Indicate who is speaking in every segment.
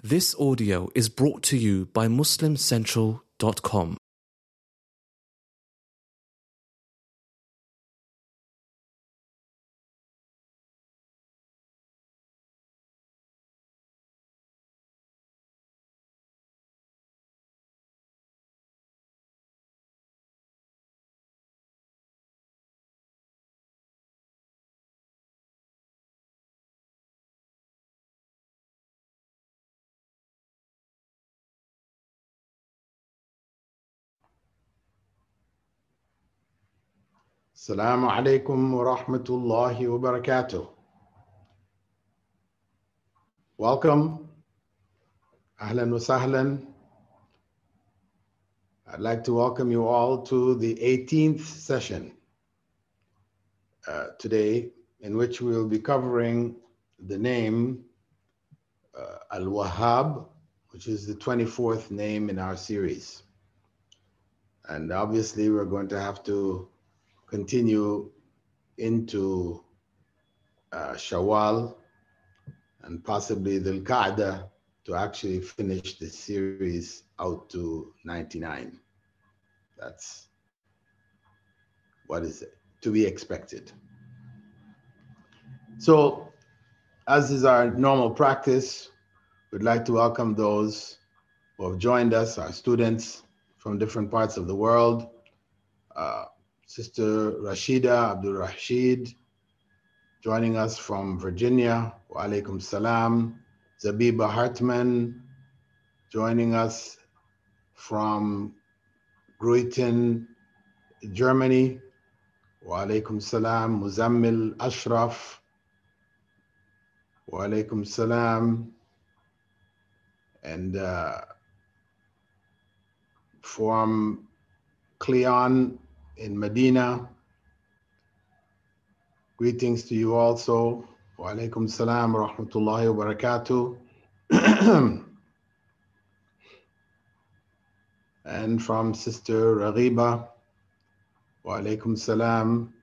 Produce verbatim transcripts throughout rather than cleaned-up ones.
Speaker 1: This audio is brought to you by Muslim Central dot com.
Speaker 2: Assalamu alaikum wa rahmatullahi wa barakatuh. Welcome. Ahlan wa sahlan. I'd like to welcome you all to the eighteenth session uh, today, in which we will be covering the name uh, Al-Wahhab, which is the twenty-fourth name in our series. And obviously we're going to have to continue into uh, Shawwal and possibly the Al-Qa'dah to actually finish the series out to ninety-nine. That's what is to be expected. So, as is our normal practice, we'd like to welcome those who have joined us, our students from different parts of the world. Uh, Sister Rashida Abdul Rashid, joining us from Virginia. Wa alaikum salam. Zabiba Hartman, joining us from Gruiten, Germany. Wa alaikum salam. Muzammil Ashraf. Wa alaikum salam. And uh, from Cleon in Medina, greetings to you also. Wa alaikum salam wa rahmatullahi wa barakatuh. And from Sister Raghiba, wa alaikum salam,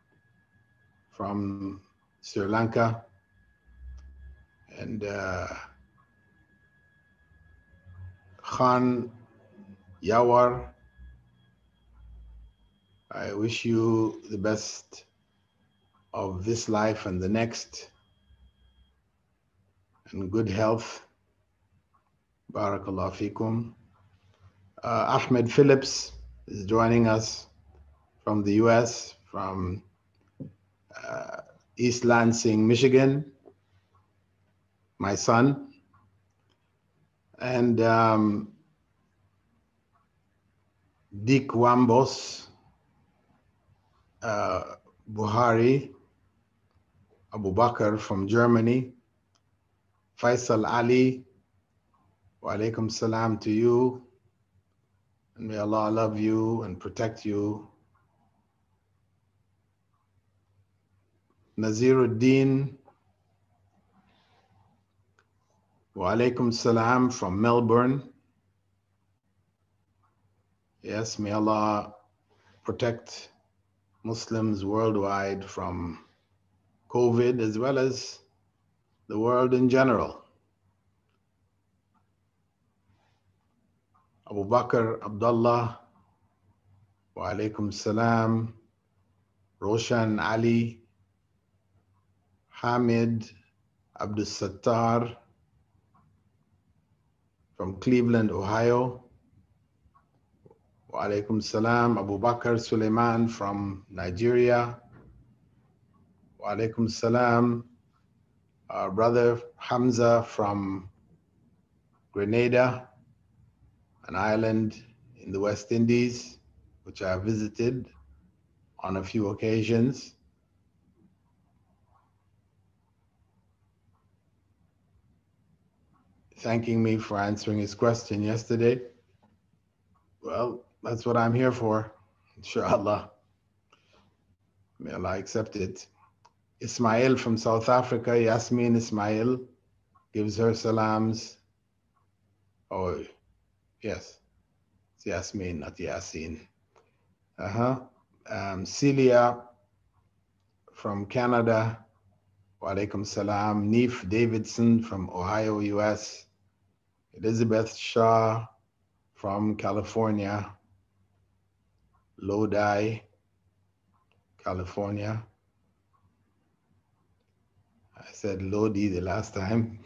Speaker 2: from Sri Lanka. And uh, Khan Yawar, I wish you the best of this life and the next, and good health. Barakallah fikum. Uh, Ahmed Phillips is joining us from the U S, from uh, East Lansing, Michigan, my son. And um, Dick Wambos, uh, Buhari, Abu Bakr from Germany, Faisal Ali, wa alaikum salam to you, and may Allah love you and protect you. Naziruddin, wa alaikum salam from Melbourne. Yes, may Allah protect Muslims worldwide from COVID as well as the world in general. Abu Bakr Abdullah, wa alaikum salam. Roshan Ali, Hamid Abdul Sattar from Cleveland, Ohio. Wa alaikum salam. Abu Bakr Suleiman from Nigeria. Wa alaikum salam. Our brother Hamza from Grenada, an island in the West Indies, which I have visited on a few occasions. Thanking me for answering his question yesterday. Well, that's what I'm here for, inshallah. May Allah accept it. Ismail from South Africa, Yasmin Ismail, gives her salams. Oh, yes, it's Yasmin, not Yasin. Uh-huh. Um, Celia from Canada, wa alaikum salam. Neef Davidson from Ohio, U S. Elizabeth Shaw from California, Lodi, California. I said Lodi the last time.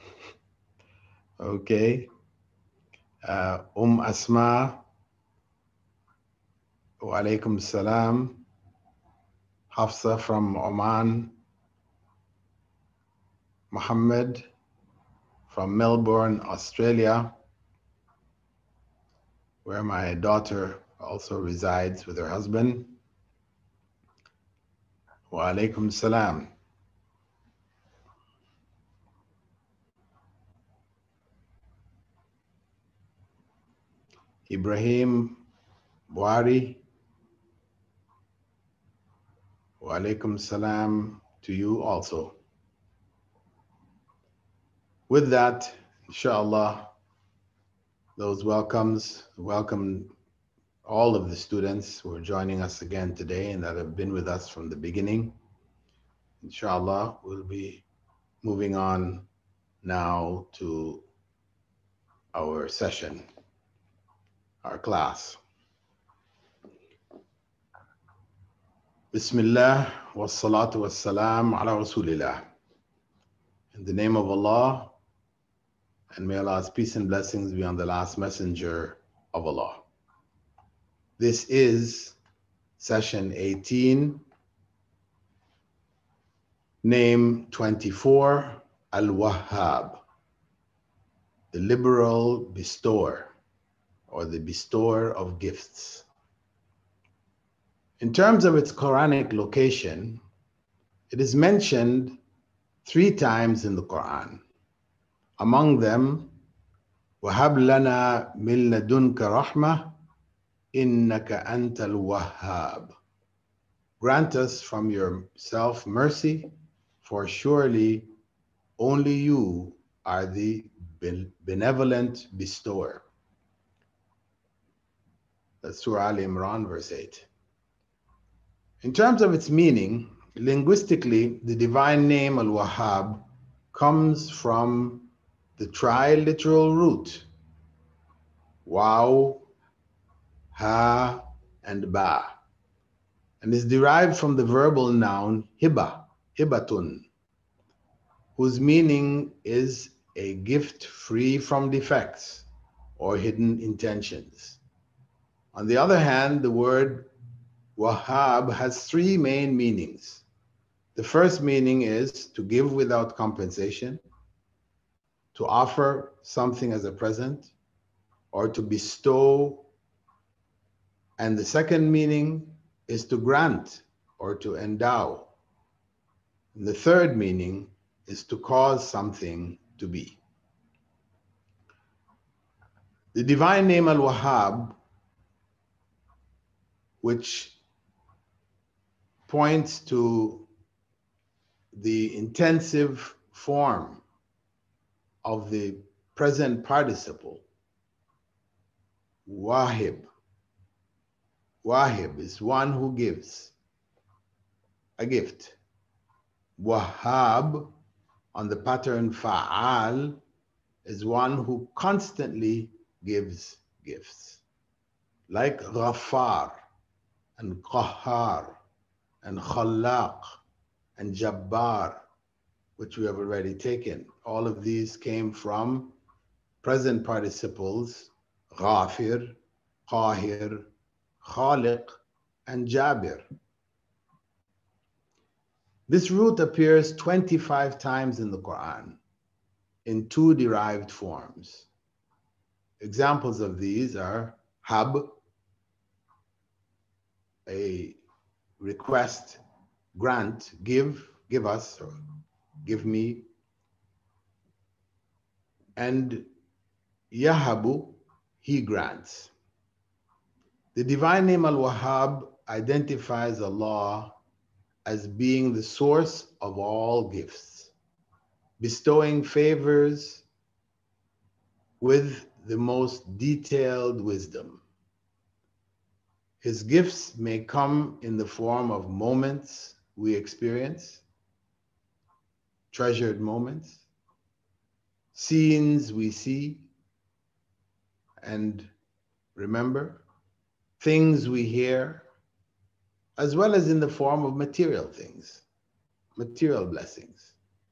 Speaker 2: Okay. Uh, Um Asma, wa alaikum salam. Hafsa from Oman. Muhammad from Melbourne, Australia, where my daughter also resides with her husband. Wa alaikum salam. Ibrahim Buhari, wa alaikum salam to you also. With that, inshallah, those welcomes, welcome all of the students who are joining us again today and that have been with us from the beginning. Inshallah, we'll be moving on now to our session, our class. Bismillah wa salatu wa salam ala Rasulillah. In the name of Allah, and may Allah's peace and blessings be on the last messenger of Allah. This is session eighteen, name twenty-four, Al-Wahhab, the liberal bestower, or the bestower of gifts. In terms of its Quranic location, it is mentioned three times in the Quran. Among them, وَهَبْ لَنَا مِن لَدُنْكَ رَحْمَةً إِنَّكَ أَنْتَ الْوَهَّابُ. Grant us from yourself mercy, for surely only you are the benevolent bestower. That's Surah Al Imran, verse eight. In terms of its meaning, linguistically, the divine name Al-Wahhab comes from the triliteral root, Waw, Ha, and Ba, and is derived from the verbal noun Hiba, Hibatun, whose meaning is a gift free from defects or hidden intentions. On the other hand, the word Wahhab has three main meanings. The first meaning is to give without compensation, to offer something as a present, or to bestow. And the second meaning is to grant or to endow. And the third meaning is to cause something to be. The divine name Al-Wahhab, which points to the intensive form of the present participle, Wahib. Wahib is one who gives a gift. Wahhab, on the pattern Fa'al, is one who constantly gives gifts. Like Ghaffar and Qahhar and Khallaq and Jabbar, which we have already taken. All of these came from present participles, Ghafir, Qahir, Khaliq, and Jabir. This root appears twenty-five times in the Quran in two derived forms. Examples of these are Hab, a request, grant, give, give us, or give me, and Yahabu, he grants. The divine name Al-Wahhab identifies Allah as being the source of all gifts, bestowing favors with the most detailed wisdom. His gifts may come in the form of moments we experience, treasured moments, scenes we see, and remember, things we hear, as well as in the form of material things, material blessings.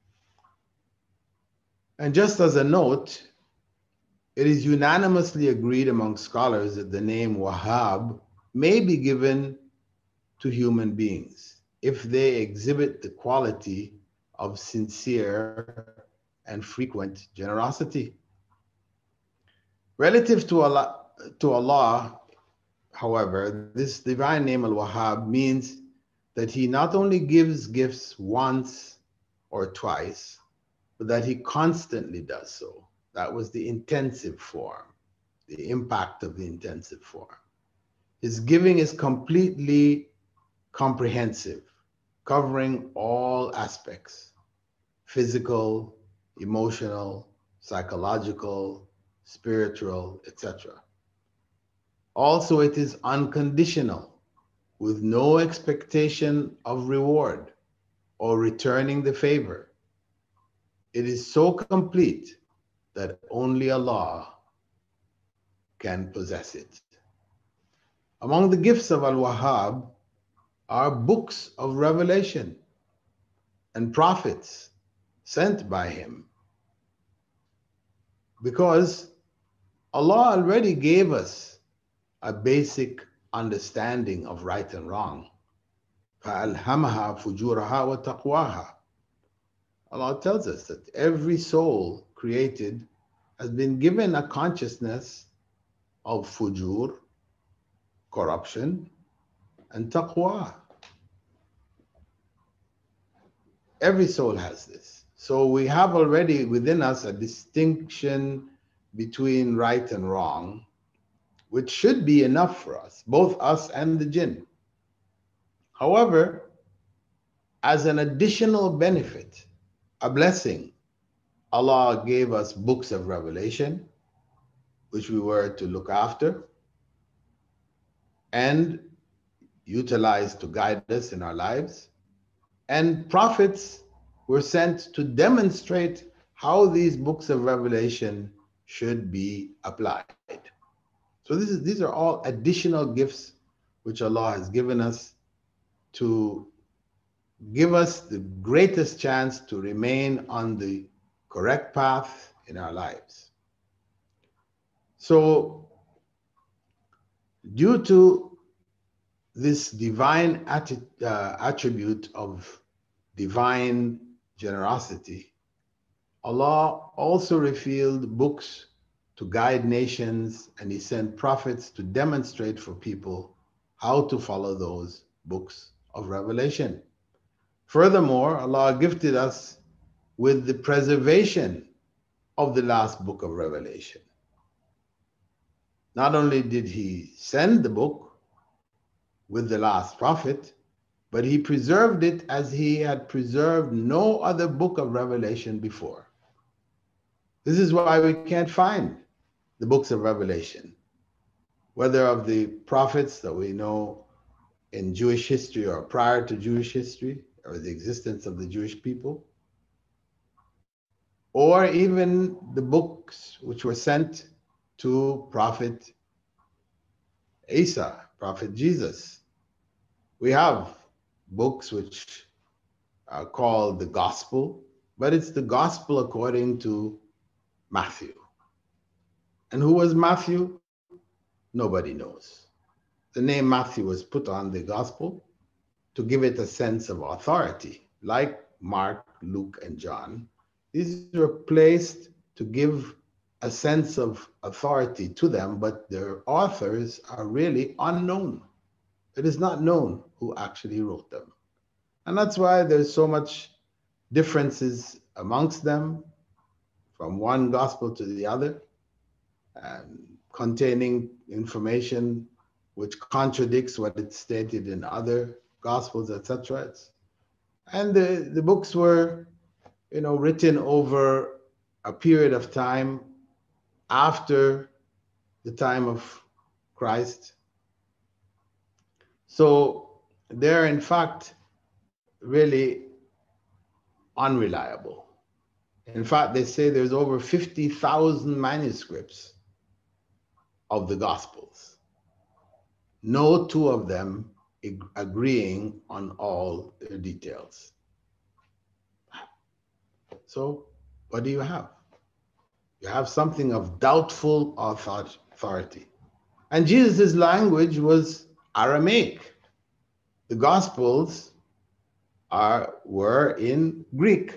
Speaker 2: And just as a note, it is unanimously agreed among scholars that the name Wahhab may be given to human beings if they exhibit the quality of sincere and frequent generosity. Relative to Allah, to Allah, however, this divine name Al-Wahhab means that he not only gives gifts once or twice, but that he constantly does so. That was the intensive form, the impact of the intensive form. His giving is completely comprehensive, covering all aspects: physical, emotional, psychological, spiritual, et cetera. Also, it is unconditional, with no expectation of reward or returning the favor. It is so complete that only Allah can possess it. Among the gifts of Al-Wahhab are books of revelation and prophets sent by him, because Allah already gave us a basic understanding of right and wrong. فَأَلْهَمَهَا فُجُورَهَا وَتَقْوَاهَا. Allah tells us that every soul created has been given a consciousness of fujur, corruption, and taqwa. Every soul has this. So we have already within us a distinction between right and wrong, which should be enough for us, both us and the jinn. However, as an additional benefit, a blessing, Allah gave us books of revelation, which we were to look after and utilize to guide us in our lives. And prophets were sent to demonstrate how these books of revelation should be applied. So this is, these are all additional gifts which Allah has given us to give us the greatest chance to remain on the correct path in our lives. So, due to this divine atti- uh, attribute of divine generosity, Allah also revealed books to guide nations, and He sent prophets to demonstrate for people how to follow those books of revelation. Furthermore, Allah gifted us with the preservation of the last book of Revelation. Not only did He send the book with the last prophet, but He preserved it as He had preserved no other book of Revelation before. This is why we can't find the books of Revelation, whether of the prophets that we know in Jewish history or prior to Jewish history, or the existence of the Jewish people, or even the books which were sent to Prophet Isa, Prophet Jesus. We have books which are called the Gospel, but it's the Gospel according to Matthew. And who was Matthew? Nobody knows. The name Matthew was put on the Gospel to give it a sense of authority, like Mark, Luke, and John. These were placed to give a sense of authority to them, but their authors are really unknown. It is not known who actually wrote them. And that's why there's so much differences amongst them, from one gospel to the other, and containing information which contradicts what is stated in other gospels, et cetera. And the, the books were, you know, written over a period of time after the time of Christ. So they're in fact really unreliable. In fact, they say there's over fifty thousand manuscripts of the Gospels. No two of them ag- agreeing on all the details. So, what do you have? You have something of doubtful author- authority. And Jesus' language was Aramaic. The Gospels are, were in Greek,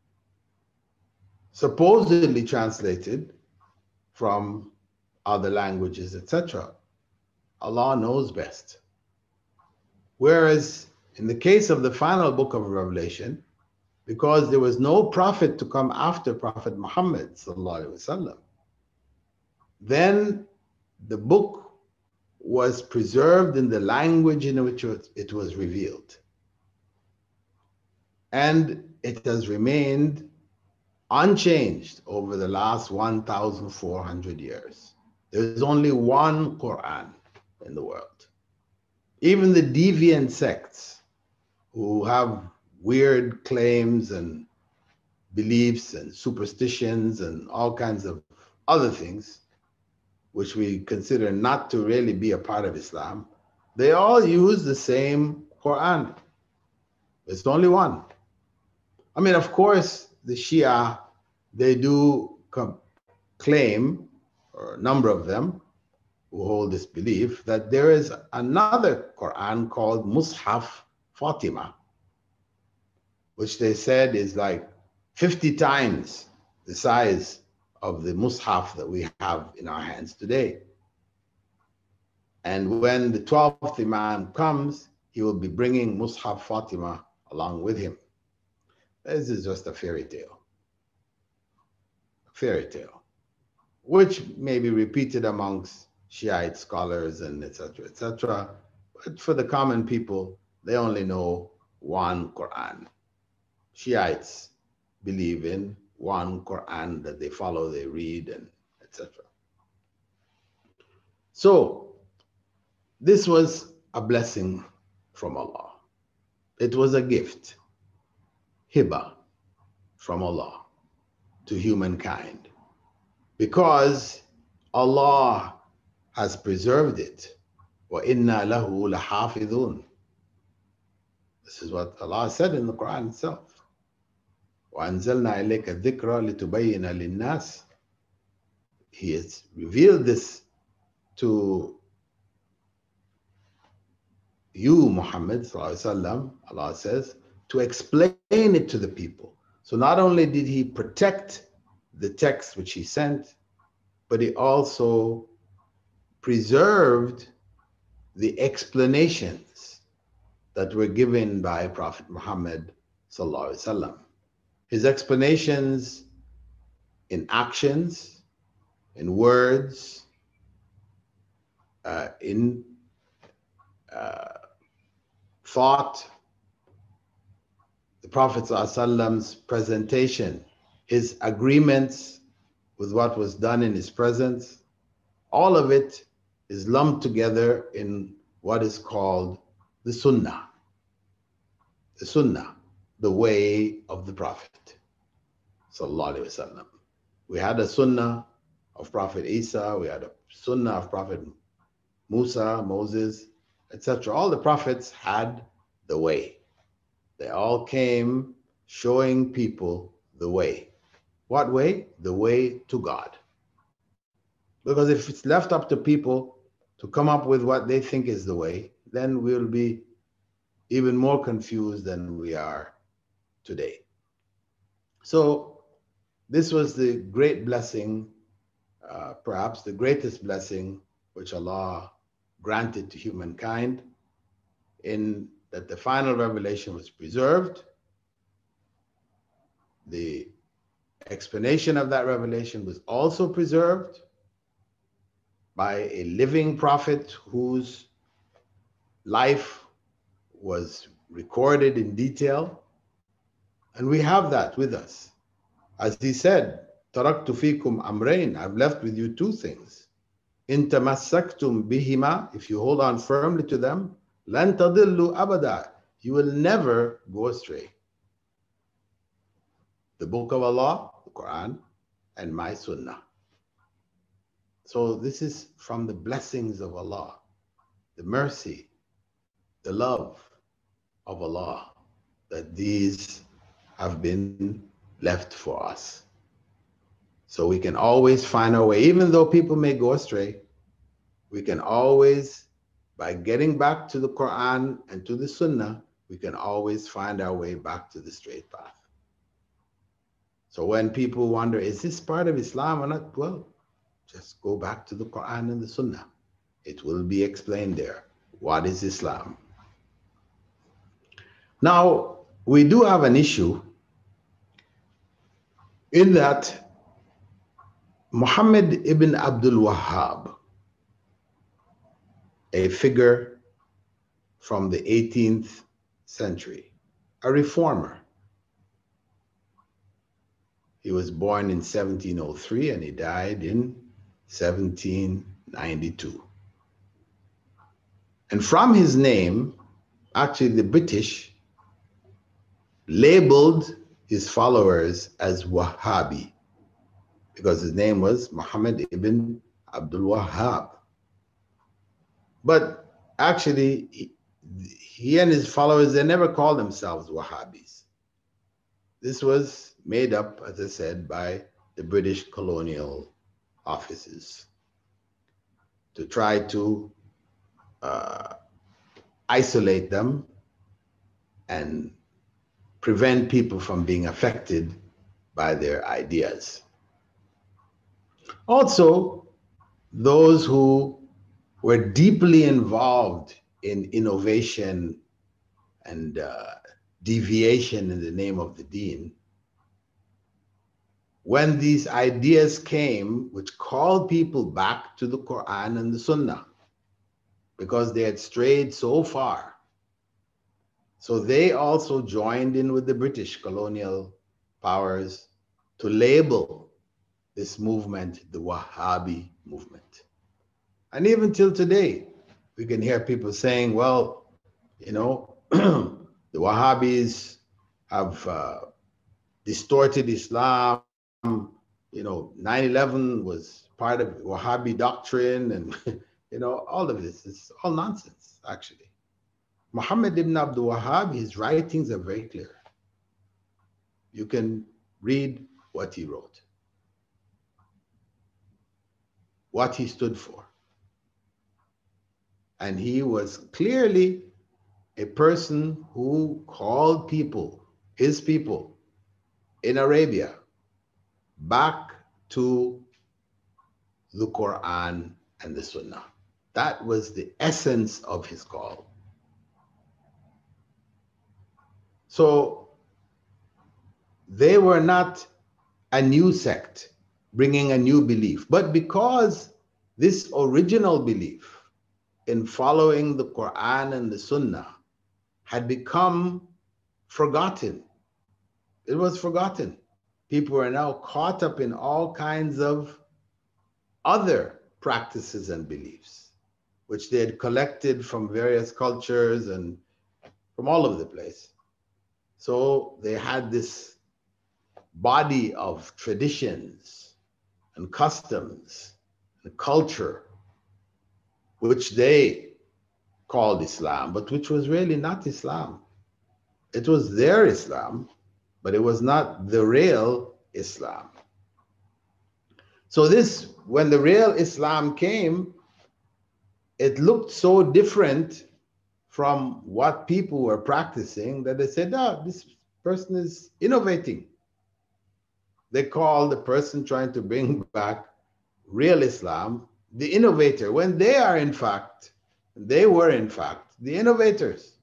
Speaker 2: supposedly translated from other languages, et cetera. Allah knows best. Whereas in the case of the final book of Revelation, because there was no prophet to come after Prophet Muhammad sallallahu alaihi wasallam, then the book was preserved in the language in which it was revealed. And it has remained unchanged over the last one thousand four hundred years. There's only one Quran in the world. Even the deviant sects who have weird claims and beliefs and superstitions and all kinds of other things, which we consider not to really be a part of Islam, they all use the same Quran. It's only one. I mean, of course, the Shia, they do com- claim, or a number of them who hold this belief, that there is another Quran called Mus'haf Fatima, which they said is like fifty times the size of the Mus'haf that we have in our hands today. And when the twelfth Imam comes, he will be bringing Mus'haf Fatima along with him. This is just a fairy tale. A fairy tale, which may be repeated amongst Shiite scholars and et cetera, et cetera. But for the common people, they only know one Quran. Shiites believe in one Quran that they follow, they read, and et cetera. So this was a blessing from Allah. It was a gift, hiba, from Allah to humankind, because Allah has preserved it. وَإِنَّا لَهُ لَحَافِظُونَ. This is what Allah said in the Quran itself. وَأَنزَلْنَا إِلَيْكَ الذِّكْرَ لِتُبَيِّنَ لِلنَّاسِ. He has revealed this to you, Muhammad sallallahu alaihi wasallam, Allah says, to explain it to the people. So not only did he protect the text which he sent, but he also preserved the explanations that were given by Prophet Muhammad sallallahu alaihi wasallam. His explanations in actions, in words, uh, in uh, thought, the Prophet ﷺ's presentation, his agreements with what was done in his presence, all of it is lumped together in what is called the Sunnah. The Sunnah, the way of the Prophet sallallahu alaihi wasallam. We had a Sunnah of Prophet Isa, we had a Sunnah of Prophet Musa, Moses, et cetera. All the prophets had the way. They all came showing people the way. What way? The way to God. Because if it's left up to people to come up with what they think is the way, then we'll be even more confused than we are today. So this was the great blessing, uh, perhaps the greatest blessing which Allah granted to humankind, in that the final revelation was preserved. The explanation of that revelation was also preserved by a living prophet whose life was recorded in detail. And we have that with us. As he said, "Taraktu fikum amrayn," I've left with you two things. "In tamassaktum bihima," if you hold on firmly to them, "lan tadillu abada," you will never go astray. The book of Allah, the Quran, and my Sunnah. So this is from the blessings of Allah, the mercy, the love of Allah, that these have been left for us. So we can always find our way, even though people may go astray, we can always, by getting back to the Quran and to the Sunnah, we can always find our way back to the straight path. So when people wonder, is this part of Islam or not? Well, just go back to the Quran and the Sunnah. It will be explained there. What is Islam? Now, we do have an issue in that Muhammad ibn Abdul Wahhab, a figure from the eighteenth century, a reformer. He was born in seventeen oh three and he died in seventeen ninety-two. And from his name, actually the British labeled his followers as Wahhabi because his name was Muhammad ibn Abdul Wahhab. But actually, he, he and his followers, they never called themselves Wahhabis. This was made up, as I said, by the British colonial offices to try to uh, isolate them and prevent people from being affected by their ideas. Also, those who were deeply involved in innovation and uh, deviation in the name of the deen, when these ideas came, which called people back to the Quran and the Sunnah, because they had strayed so far, so they also joined in with the British colonial powers to label this movement the Wahhabi movement. And even till today, we can hear people saying, well, you know, the Wahhabis have uh, distorted Islam. You know, nine eleven was part of Wahhabi doctrine, and, you know, all of this is all nonsense, actually. Muhammad ibn Abdul Wahhab, his writings are very clear. You can read what he wrote, what he stood for. And he was clearly a person who called people, his people in Arabia, back to the Quran and the Sunnah. That was the essence of his call. So they were not a new sect bringing a new belief, but because this original belief in following the Quran and the Sunnah had become forgotten. It was forgotten. People are now caught up in all kinds of other practices and beliefs, which they had collected from various cultures and from all over the place. So they had this body of traditions and customs and culture, which they called Islam, but which was really not Islam. It was their Islam, but it was not the real Islam. So this, when the real Islam came, it looked so different from what people were practicing that they said, oh, this person is innovating. They call the person trying to bring back real Islam the innovator, when they are in fact, they were in fact the innovators.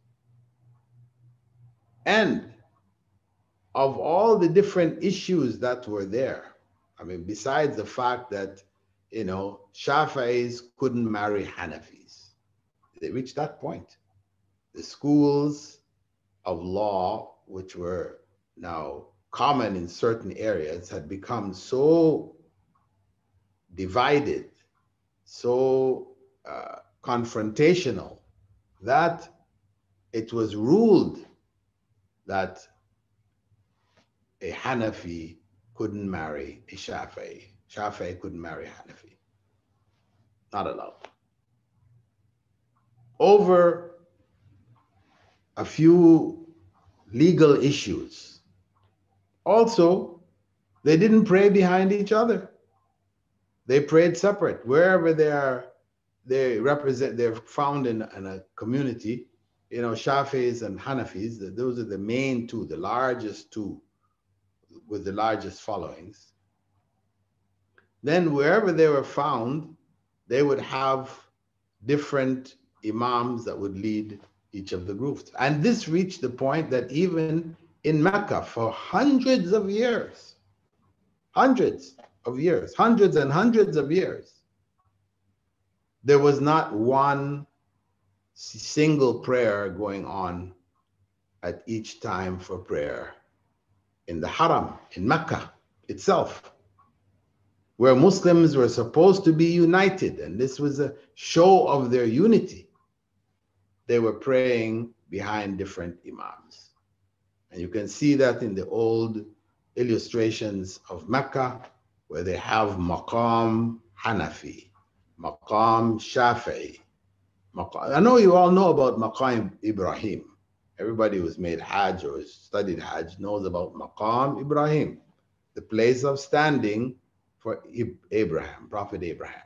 Speaker 2: And of all the different issues that were there, I mean, besides the fact that, you know, Shafi'is couldn't marry Hanafis, they reached that point. The schools of law, which were now common in certain areas, had become so divided, so uh, confrontational, that it was ruled that a Hanafi couldn't marry a Shafi'i. Shafi'i couldn't marry a Hanafi. Not allowed. Over a few legal issues. Also, they didn't pray behind each other. They prayed separate. Wherever they are, they represent, they're found in, in a community, you know, Shafis and Hanafis, those are the main two, the largest two with the largest followings. Then wherever they were found, they would have different imams that would lead each of the groups. And this reached the point that even in Mecca for hundreds of years, hundreds of years, hundreds and hundreds of years, there was not one single prayer going on at each time for prayer in the Haram, in Mecca itself, where Muslims were supposed to be united, and this was a show of their unity. They were praying behind different imams. And you can see that in the old illustrations of Mecca, where they have Maqam Hanafi, Maqam Shafi'i. Maqam, I know you all know about Maqam Ibrahim. Everybody who's made Hajj or studied Hajj knows about Maqam Ibrahim, the place of standing for Abraham, Prophet Abraham.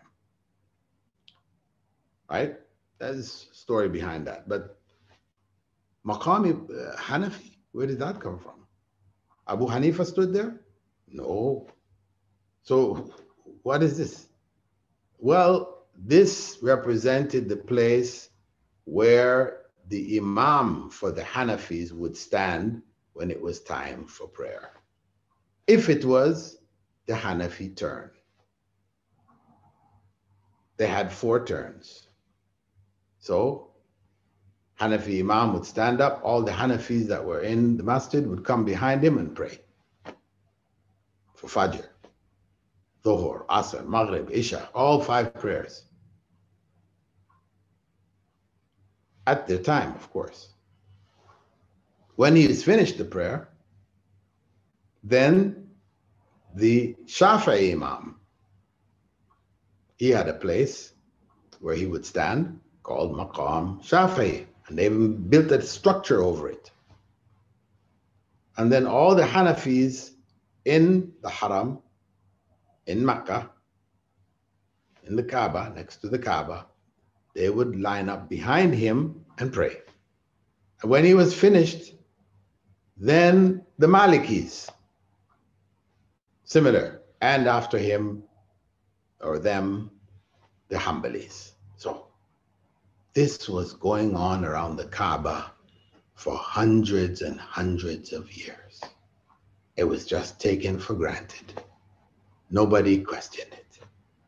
Speaker 2: Right? There's a story behind that. But Maqam uh, Hanafi, where did that come from? Abu Hanifa stood there? No. So what is this? Well, this represented the place where the Imam for the Hanafis would stand when it was time for prayer, if it was the Hanafi turn. They had four turns. So Hanafi Imam would stand up, all the Hanafis that were in the masjid would come behind him and pray for Fajr, Dhuhr, Asr, Maghrib, Isha, all five prayers. At their time, of course. When he has finished the prayer, then the Shafi'i Imam, he had a place where he would stand called Maqam Shafi'i, and they built a structure over it. And then all the Hanafis in the Haram, in Mecca, in the Kaaba, next to the Kaaba, they would line up behind him and pray. And when he was finished, then the Malikis, similar, and after him or them, the Hanbalis. So this was going on around the Kaaba for hundreds and hundreds of years. It was just taken for granted. Nobody questioned it.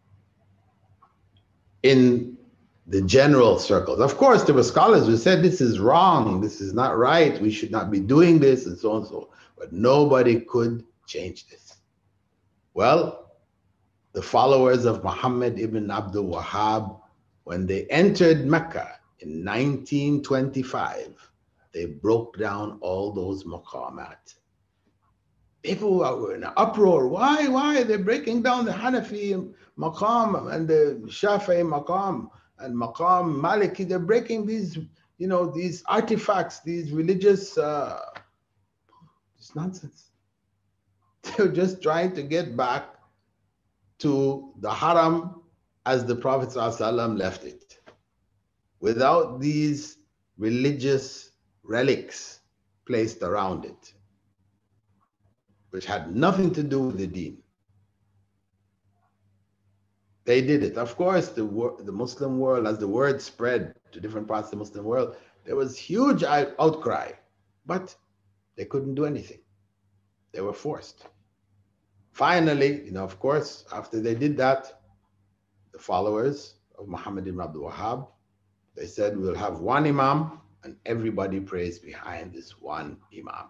Speaker 2: In the general circles, of course, there were scholars who said this is wrong, this is not right, we should not be doing this, and so on and so on. But nobody could change this. Well, the followers of Muhammad ibn Abdul Wahhab, when they entered Mecca in nineteen twenty-five, they broke down all those maqamat. People were in an uproar. Why? Why? They're breaking down the Hanafi maqam and the Shafi'i maqam and maqam Maliki. They're breaking these, you know, these artifacts, these religious, uh, it's nonsense. They're just trying to get back to the Haram as the Prophet ﷺ left it, without these religious relics placed around it, which had nothing to do with the deen. They did it. Of course, the, the Muslim world, as the word spread to different parts of the Muslim world, there was huge outcry, but they couldn't do anything. They were forced. Finally, you know, of course, after they did that, the followers of Muhammad ibn Abdul Wahhab, they said, we'll have one imam and everybody prays behind this one imam,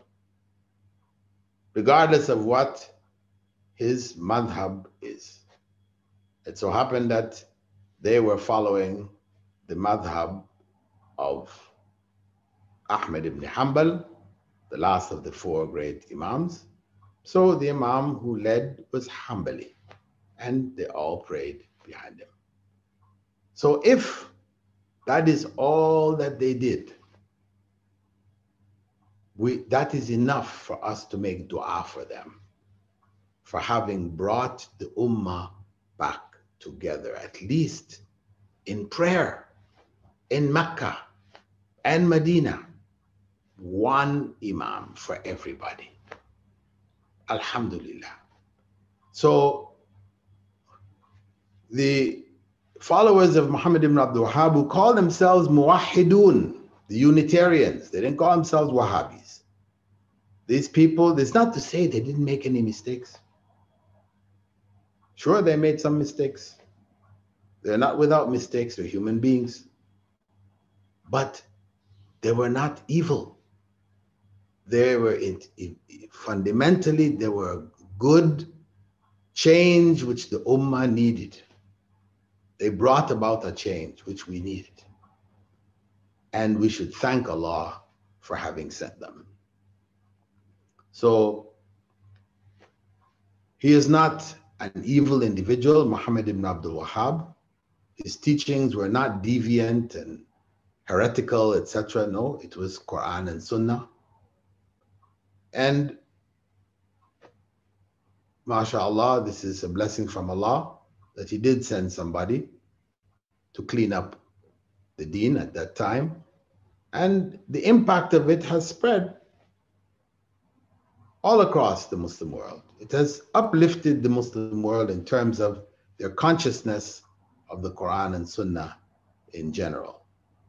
Speaker 2: regardless of what his madhab is. It so happened that they were following the madhab of Ahmad ibn Hanbal, the last of the four great imams. So the imam who led was Hanbali, and they all prayed behind him. So if that is all that they did, we, that is enough for us to make dua for them, for having brought the ummah back together, at least in prayer, in Mecca and Medina, one imam for everybody. Alhamdulillah. So the followers of Muhammad ibn Abdul Wahhab, who call themselves Muwahhidun, the Unitarians, they didn't call themselves Wahhabis. These people, it's not to say they didn't make any mistakes. Sure, they made some mistakes. They're not without mistakes, they're human beings. But they were not evil. They were, it, it, fundamentally, they were a good change which the Ummah needed. They brought about a change which we needed. And we should thank Allah for having sent them. So, he is not an evil individual, Muhammad ibn Abdul Wahhab. His teachings were not deviant and heretical, et cetera. No, it was Quran and Sunnah. And mashallah, this is a blessing from Allah that he did send somebody to clean up the deen at that time. And the impact of it has spread all across the Muslim world. It has uplifted the Muslim world in terms of their consciousness of the Quran and Sunnah in general.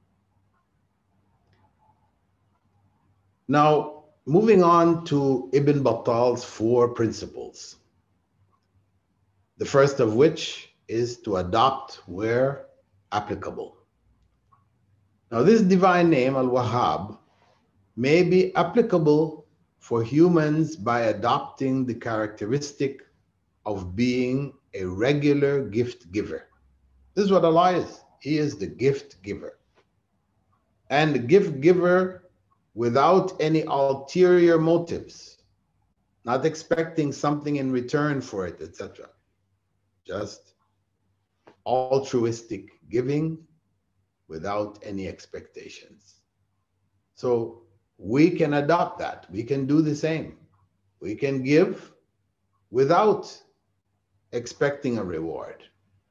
Speaker 2: Now, moving on to Ibn Battal's four principles. The first of which is to adopt where applicable. Now, this divine name, Al-Wahhab, may be applicable for humans by adopting the characteristic of being a regular gift giver. This is what Allah is. He is the gift giver. And the gift giver without any ulterior motives, not expecting something in return for it, et cetera. Just altruistic giving without any expectations. So we can adopt that. We can do the same. We can give without expecting a reward.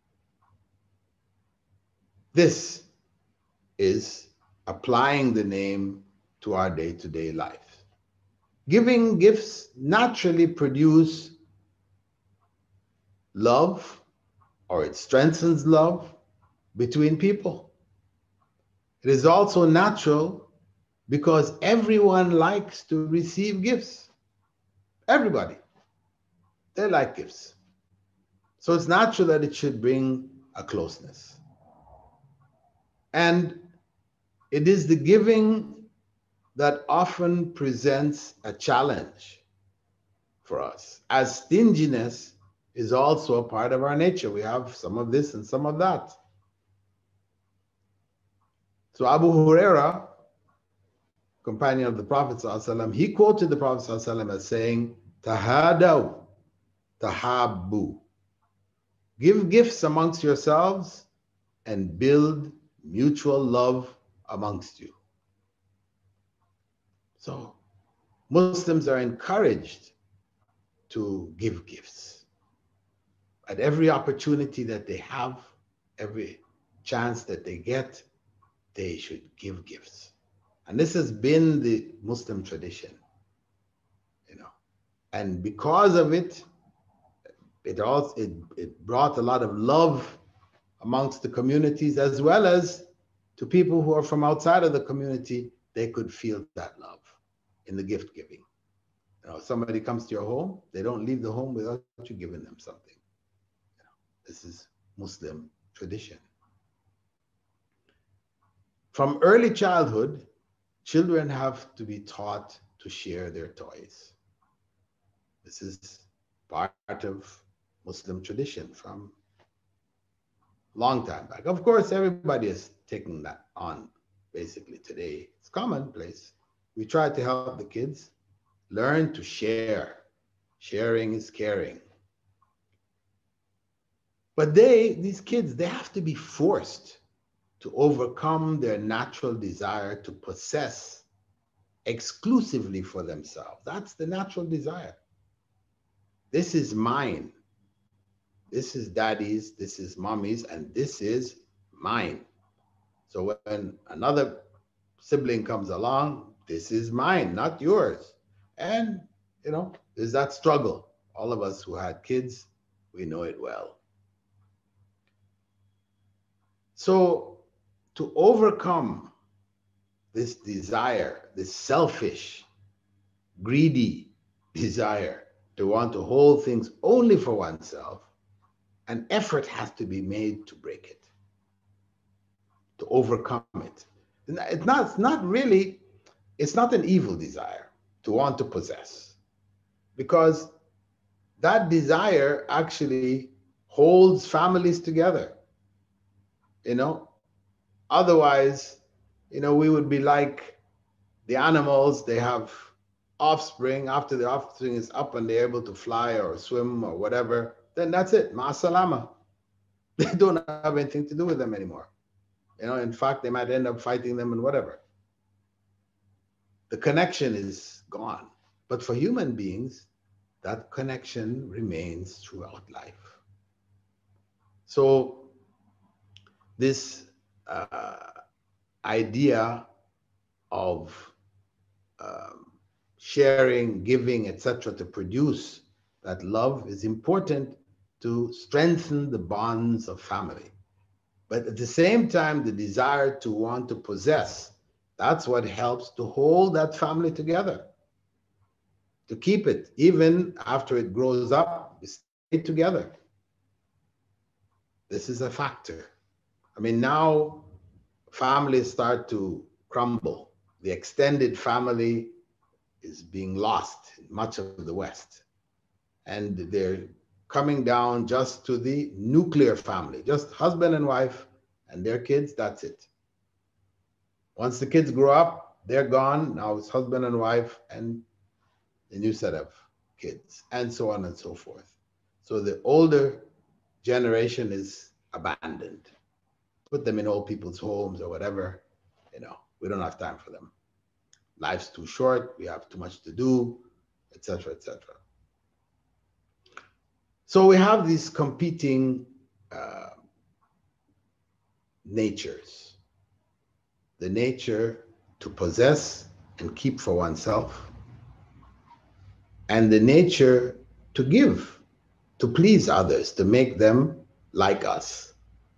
Speaker 2: This is applying the name to our day-to-day life. Giving gifts naturally produce love, or it strengthens love between people. It is also natural because everyone likes to receive gifts. Everybody, they like gifts. So it's natural that it should bring a closeness. And it is the giving that often presents a challenge for us, as stinginess is also a part of our nature. We have some of this and some of that. So Abu Huraira, companion of the Prophet ﷺ, he quoted the Prophet ﷺ as saying, Tahadaw, tahabbu. Give gifts amongst yourselves and build mutual love amongst you. So Muslims are encouraged to give gifts. At every opportunity that they have, every chance that they get, they should give gifts. And this has been the Muslim tradition, you know. And because of it, it also it, it brought a lot of love amongst the communities, as well as to people who are from outside of the community. They could feel that love in the gift giving. You know, somebody comes to your home, they don't leave the home without you giving them something. You know, this is Muslim tradition. From early childhood, children have to be taught to share their toys. This is part of Muslim tradition from a long time back. Of course, everybody is taking that on basically today. It's commonplace. We try to help the kids learn to share. Sharing is caring. But they, these kids, they have to be forced to overcome their natural desire to possess exclusively for themselves. That's the natural desire. This is mine. This is daddy's, this is mommy's, and this is mine. So when another sibling comes along, this is mine, not yours. And, you know, there's that struggle. All of us who had kids, we know it well. So to overcome this desire, this selfish, greedy desire to want to hold things only for oneself, an effort has to be made to break it, to overcome it. It's not, it's not really, it's not an evil desire to want to possess, because that desire actually holds families together. You know, otherwise, you know, we would be like the animals. They have offspring. After the offspring is up and they're able to fly or swim or whatever, then that's it. Ma salama. They don't have anything to do with them anymore. You know, in fact, they might end up fighting them and whatever. The connection is gone. But for human beings, that connection remains throughout life. So this uh, idea of um, sharing, giving, et cetera, to produce that love is important to strengthen the bonds of family. But at the same time, the desire to want to possess, that's what helps to hold that family together, to keep it, even after it grows up, we stay together. This is a factor. I mean, now families start to crumble. The extended family is being lost in much of the West. And they're coming down just to the nuclear family, just husband and wife and their kids, that's it. Once the kids grow up, they're gone. Now it's husband and wife and the new set of kids, and so on and so forth. So the older generation is abandoned. Put them in old people's homes or whatever, you know, we don't have time for them. Life's too short, we have too much to do, et cetera, et cetera. So we have these competing uh, natures. The nature to possess and keep for oneself, and the nature to give, to please others, to make them like us.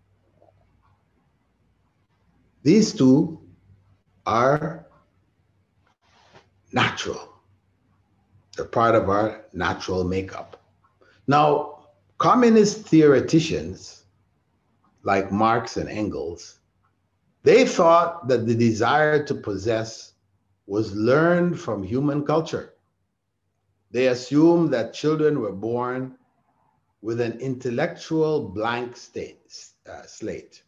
Speaker 2: These two are natural. They're part of our natural makeup. Now, communist theoreticians like Marx and Engels, they thought that the desire to possess was learned from human culture. They assumed that children were born with an intellectual blank state, uh, slate.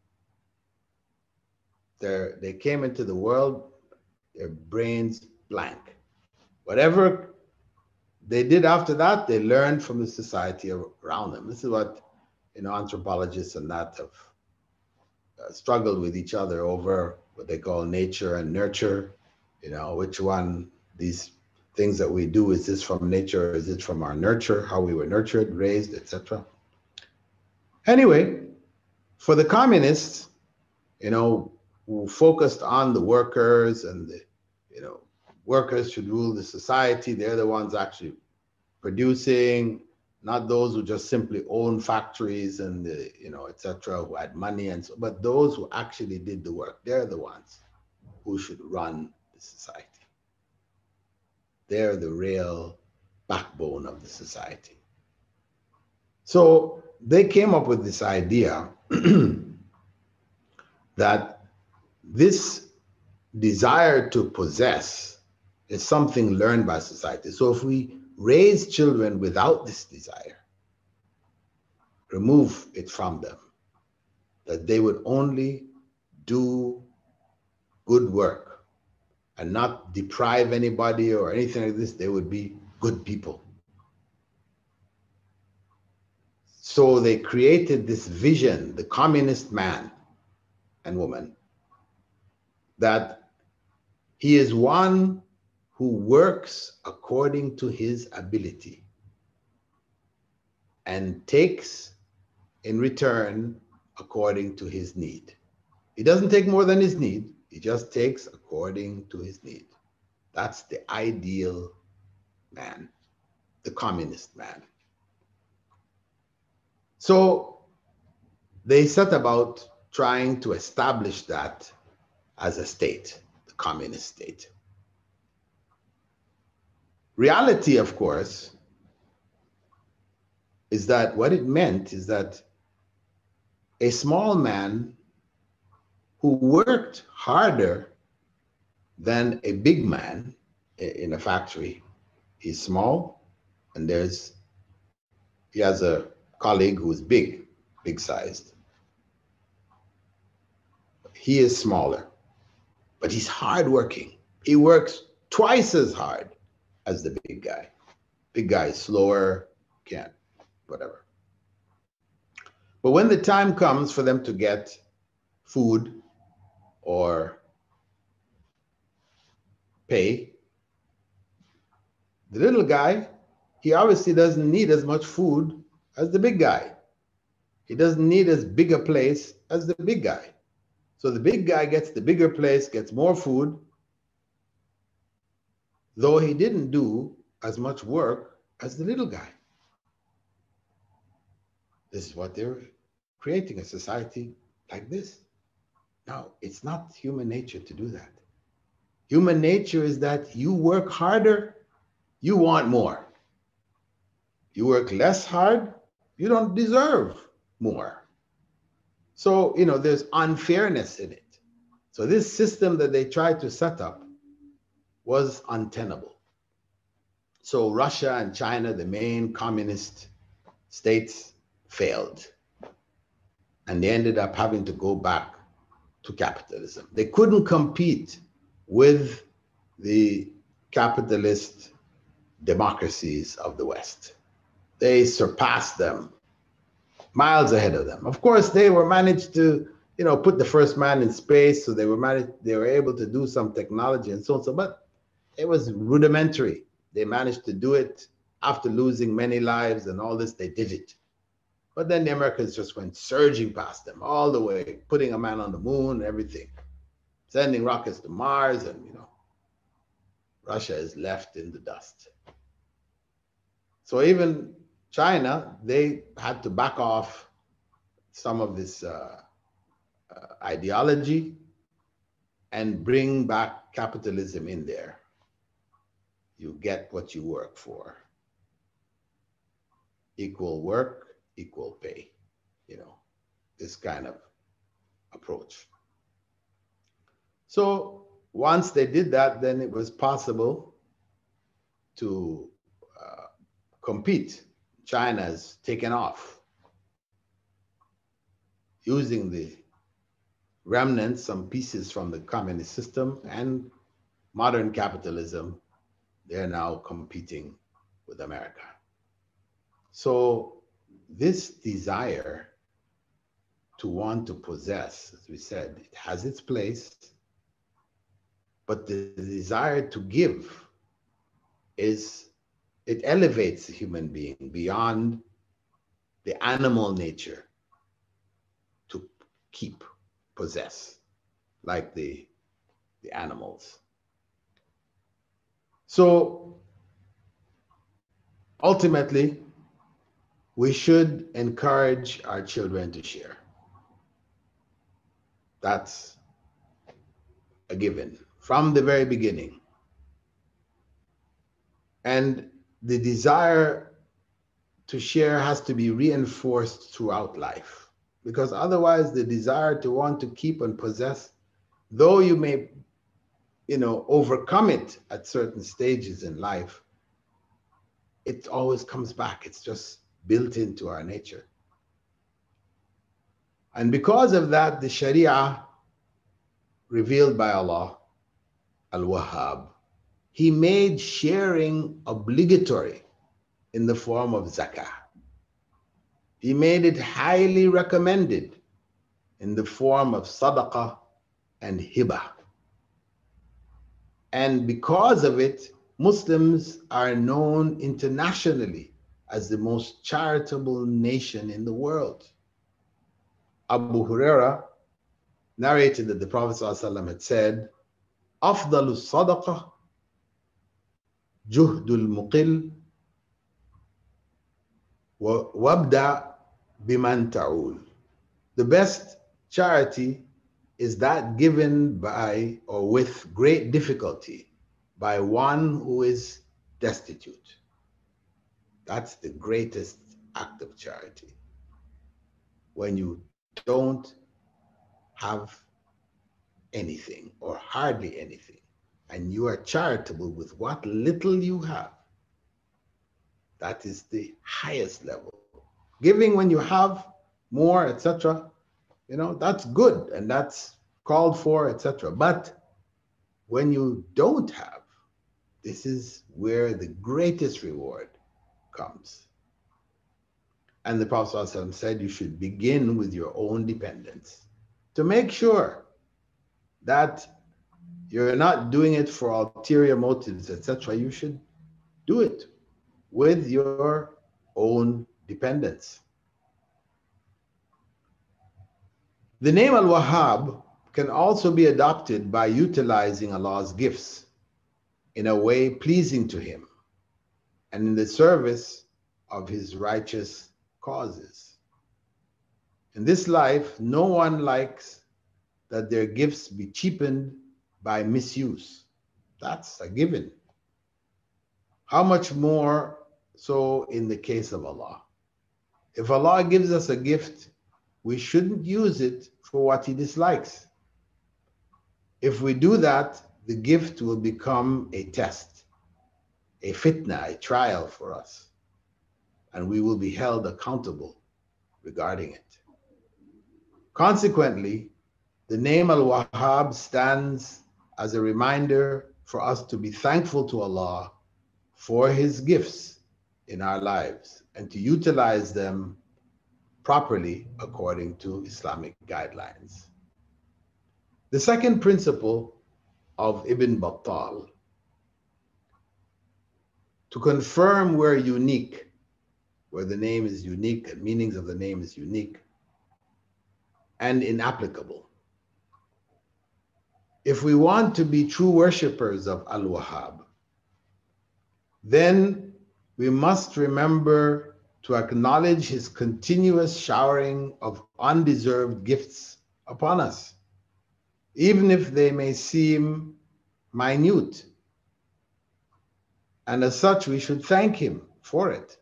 Speaker 2: They're, they came into the world, their brains blank. Whatever they did after that, they learned from the society around them. This is what, you know, anthropologists and that have uh, struggled with each other over what they call nature and nurture. You know, which one, these things that we do, is this from nature, or is it from our nurture, how we were nurtured, raised, et cetera. Anyway, for the communists, you know, who focused on the workers and the, you know, workers should rule the society. They're the ones actually producing, not those who just simply own factories and the, you know, et cetera, who had money and so, but those who actually did the work. They're the ones who should run the society. They're the real backbone of the society. So they came up with this idea that this desire to possess is something learned by society. So if we raise children without this desire, remove it from them, that they would only do good work and not deprive anybody or anything like this, they would be good people. So they created this vision, the communist man and woman, that he is one who works according to his ability and takes in return according to his need. He doesn't take more than his need, he just takes according to his need. That's the ideal man, the communist man. So they set about trying to establish that as a state, the communist state. Reality, of course, is that what it meant is that a small man who worked harder than a big man in a factory, he's small, and there's, he has a colleague who's big, big sized. He is smaller, but he's hardworking. He works twice as hard as the big guy. Big guy is slower, can't, whatever. But when the time comes for them to get food or pay, the little guy, he obviously doesn't need as much food as the big guy. He doesn't need as big a place as the big guy. So the big guy gets the bigger place, gets more food, though he didn't do as much work as the little guy. This is what they're creating, a society like this. Now, it's not human nature to do that. Human nature is that you work harder, you want more. You work less hard, you don't deserve more. So, you know, there's unfairness in it. So this system that they tried to set up was untenable. So Russia and China, the main communist states, failed. And they ended up having to go back to capitalism. They couldn't compete with the capitalist democracies of the West. They surpassed them, miles ahead of them. Of course, they were managed to, you know, put the first man in space, so they were managed, they were able to do some technology and so on, so, but it was rudimentary. They managed to do it after losing many lives and all this, they did it. But then the Americans just went surging past them all the way, putting a man on the moon and everything, sending rockets to Mars, and, you know, Russia is left in the dust. So even China, they had to back off some of this uh, uh, ideology and bring back capitalism in there. You get what you work for. Equal work, equal pay, you know, this kind of approach. So once they did that, then it was possible to uh, compete. China's taken off using the remnants, some pieces from the communist system and modern capitalism. They're now competing with America. So this desire to want to possess, as we said, it has its place, but the desire to give is, it elevates the human being beyond the animal nature to keep, possess, like the, the animals. So ultimately, we should encourage our children to share. That's a given from the very beginning. And the desire to share has to be reinforced throughout life, because otherwise the desire to want to keep and possess, though you may, you know, overcome it at certain stages in life, it always comes back. It's just built into our nature. And because of that, the Sharia revealed by Allah, Al-Wahhab, He made sharing obligatory in the form of zakah. He made it highly recommended in the form of sadaqah and hibah. And because of it, Muslims are known internationally as the most charitable nation in the world. Abu Huraira narrated that the Prophet ﷺ had said, أفضل الصدقة جهد المقل وابدأ بمن تعول. The best charity is that given by or with great difficulty by one who is destitute. That's the greatest act of charity. When you don't have anything or hardly anything, and you are charitable with what little you have, that is the highest level. Giving when you have more, et cetera, you know, that's good and that's called for, et cetera. But when you don't have, this is where the greatest reward comes. And the Prophet ﷺ said you should begin with your own dependence to make sure that you're not doing it for ulterior motives, et cetera. You should do it with your own dependence. The name Al-Wahhab can also be adopted by utilizing Allah's gifts in a way pleasing to Him and in the service of His righteous causes. In this life, no one likes that their gifts be cheapened by misuse. That's a given. How much more so in the case of Allah? If Allah gives us a gift, we shouldn't use it for what He dislikes. If we do that, the gift will become a test, a fitna, a trial for us, and we will be held accountable regarding it. Consequently, the name Al-Wahhab stands as a reminder for us to be thankful to Allah for His gifts in our lives and to utilize them properly according to Islamic guidelines. The second principle of Ibn Battal, to confirm we're unique, where the name is unique and meanings of the name is unique and inapplicable. If we want to be true worshippers of Al-Wahhab, then we must remember to acknowledge His continuous showering of undeserved gifts upon us, even if they may seem minute. And as such, we should thank Him for it.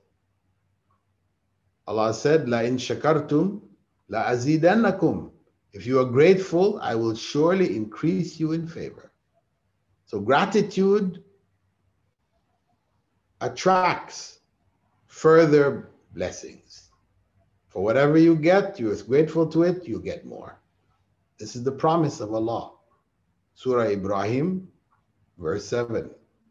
Speaker 2: Allah said, لَإِن شَكَرْتُمْ لَأَزِيدَنَّكُمْ. If you are grateful, I will surely increase you in favor. So gratitude attracts further blessings. For whatever you get, you're grateful to it, you get more. This is the promise of Allah. Surah Ibrahim, verse seven.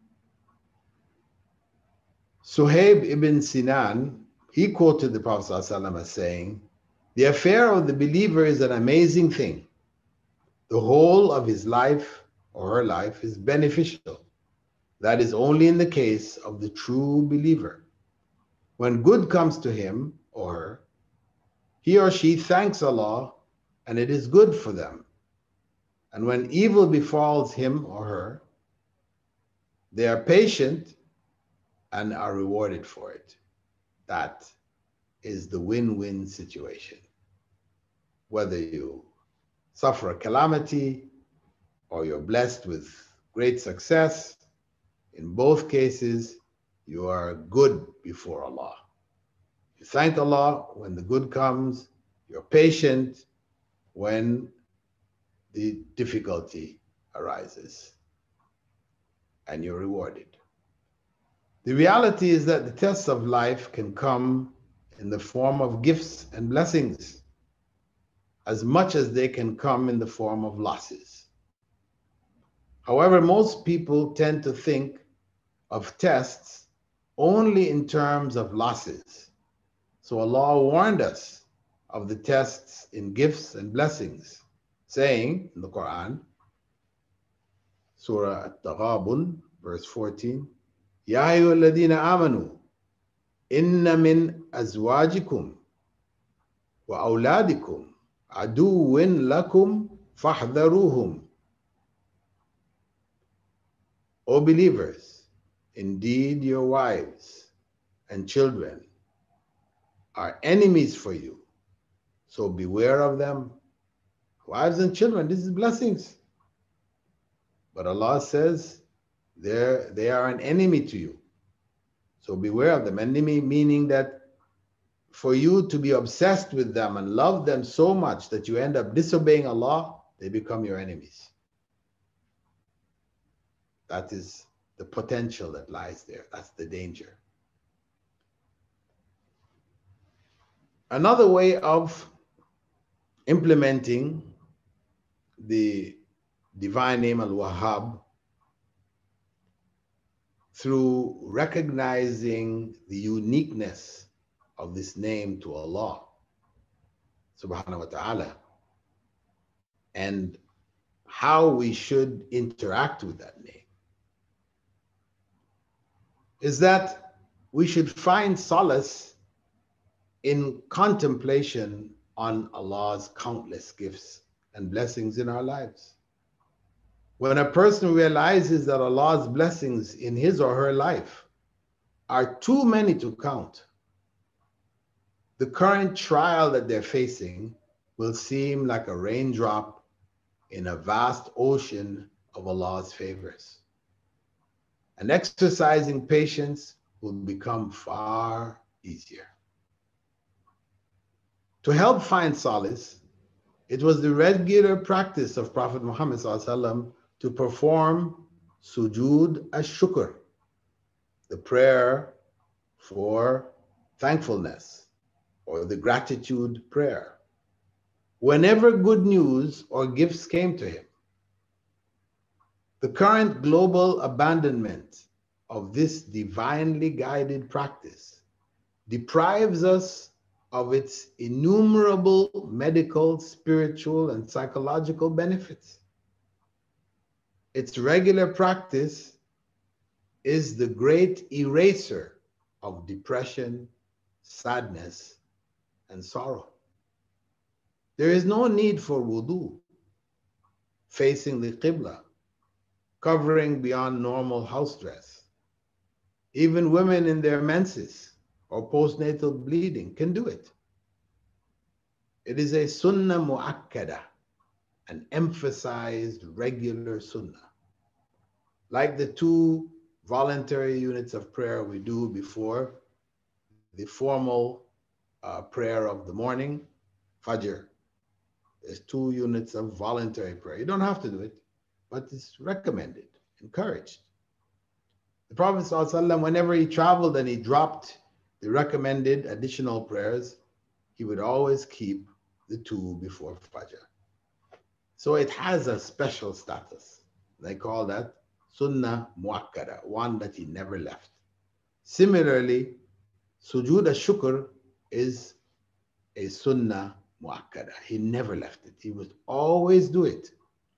Speaker 2: Suhaib ibn Sinan, he quoted the Prophet ﷺ as saying, the affair of the believer is an amazing thing. The whole of his life or her life is beneficial. That is only in the case of the true believer. When good comes to him or her, he or she thanks Allah and it is good for them. And when evil befalls him or her, they are patient and are rewarded for it. That is the win-win situation. Whether you suffer a calamity or you're blessed with great success, in both cases, you are good before Allah. You thank Allah when the good comes, you're patient when the difficulty arises, and you're rewarded. The reality is that the tests of life can come in the form of gifts and blessings, as much as they can come in the form of losses. However, most people tend to think of tests only in terms of losses, So Allah warned us of the tests in gifts and blessings, saying in the Quran, Surah At-Taghabun, verse fourteen, Ya ayyuhalladhina amanu, inna min azwajikum wa awladikum aduwwin lakum fahdharuhum. O believers, indeed your wives and children are enemies for you, so beware of them. Wives and children, this is blessings. But Allah says they're, they are an enemy to you. So beware of them. Enemy meaning that for you to be obsessed with them and love them so much that you end up disobeying Allah, they become your enemies. That is the potential that lies there. That's the danger. Another way of implementing the divine name Al-Wahhab through recognizing the uniqueness of this name to Allah subhanahu wa ta'ala and how we should interact with that name is that we should find solace in contemplation on Allah's countless gifts and blessings in our lives. When a person realizes that Allah's blessings in his or her life are too many to count, the current trial that they're facing will seem like a raindrop in a vast ocean of Allah's favors. And exercising patience will become far easier. To help find solace, it was the regular practice of Prophet Muhammad ﷺ to perform sujood ash-shukr, the prayer for thankfulness, or the gratitude prayer, whenever good news or gifts came to him. The current global abandonment of this divinely guided practice deprives us of its innumerable medical, spiritual, and psychological benefits. Its regular practice is the great eraser of depression, sadness, and sorrow. There is no need for wudu, facing the Qibla, covering beyond normal house dress. Even women in their menses or postnatal bleeding can do it. It is a sunnah mu'akkada, an emphasized regular sunnah. Like the two voluntary units of prayer we do before the formal uh, prayer of the morning, Fajr. There's two units of voluntary prayer. You don't have to do it, but it's recommended, encouraged. The Prophet ﷺ, whenever he traveled and he dropped the recommended additional prayers, he would always keep the two before Fajr. So it has a special status. They call that Sunnah Muakkada, one that he never left. Similarly, Sujood al-Shukr is a Sunnah Muakkada. He never left it. He would always do it.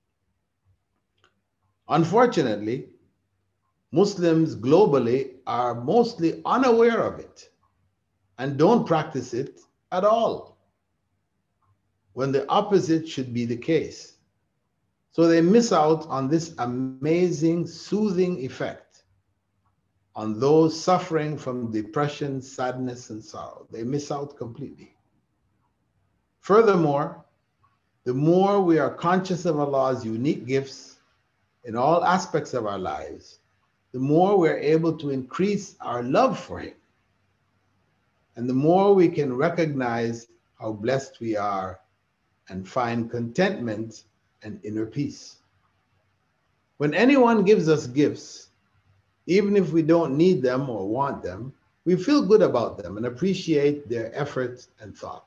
Speaker 2: Unfortunately, Muslims globally are mostly unaware of it and don't practice it at all, when the opposite should be the case. So they miss out on this amazing soothing effect on those suffering from depression, sadness, and sorrow. They miss out completely. Furthermore, the more we are conscious of Allah's unique gifts in all aspects of our lives, the more we're able to increase our love for Him. And the more we can recognize how blessed we are and find contentment and inner peace. When anyone gives us gifts, even if we don't need them or want them, we feel good about them and appreciate their effort and thought.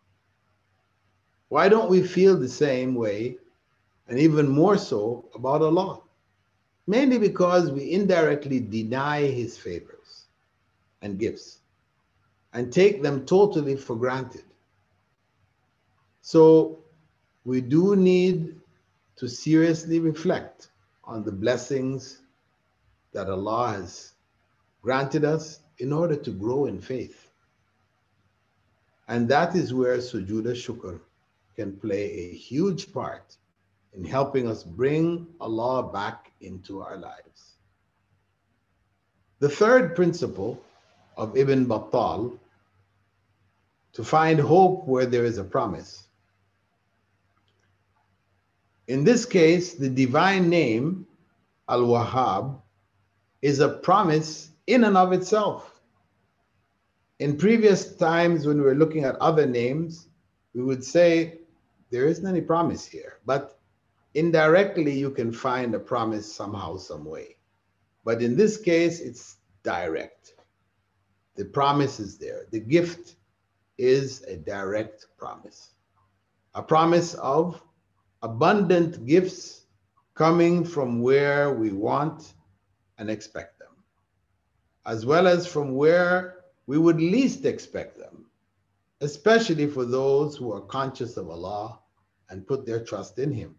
Speaker 2: Why don't we feel the same way, and even more so, about Allah? Mainly because we indirectly deny His favors and gifts. and take them totally for granted. So we do need to seriously reflect on the blessings that Allah has granted us in order to grow in faith. And that is where sujood al-shukr can play a huge part in helping us bring Allah back into our lives. The third principle of Ibn Battal, to find hope where there is a promise. In this case, the divine name, Al-Wahhab, is a promise in and of itself. In previous times when we were looking at other names, we would say there isn't any promise here, but indirectly you can find a promise somehow, some way. But in this case, it's direct. The promise is there. The gift is a direct promise. A promise of abundant gifts coming from where we want and expect them, as well as from where we would least expect them, especially for those who are conscious of Allah and put their trust in Him.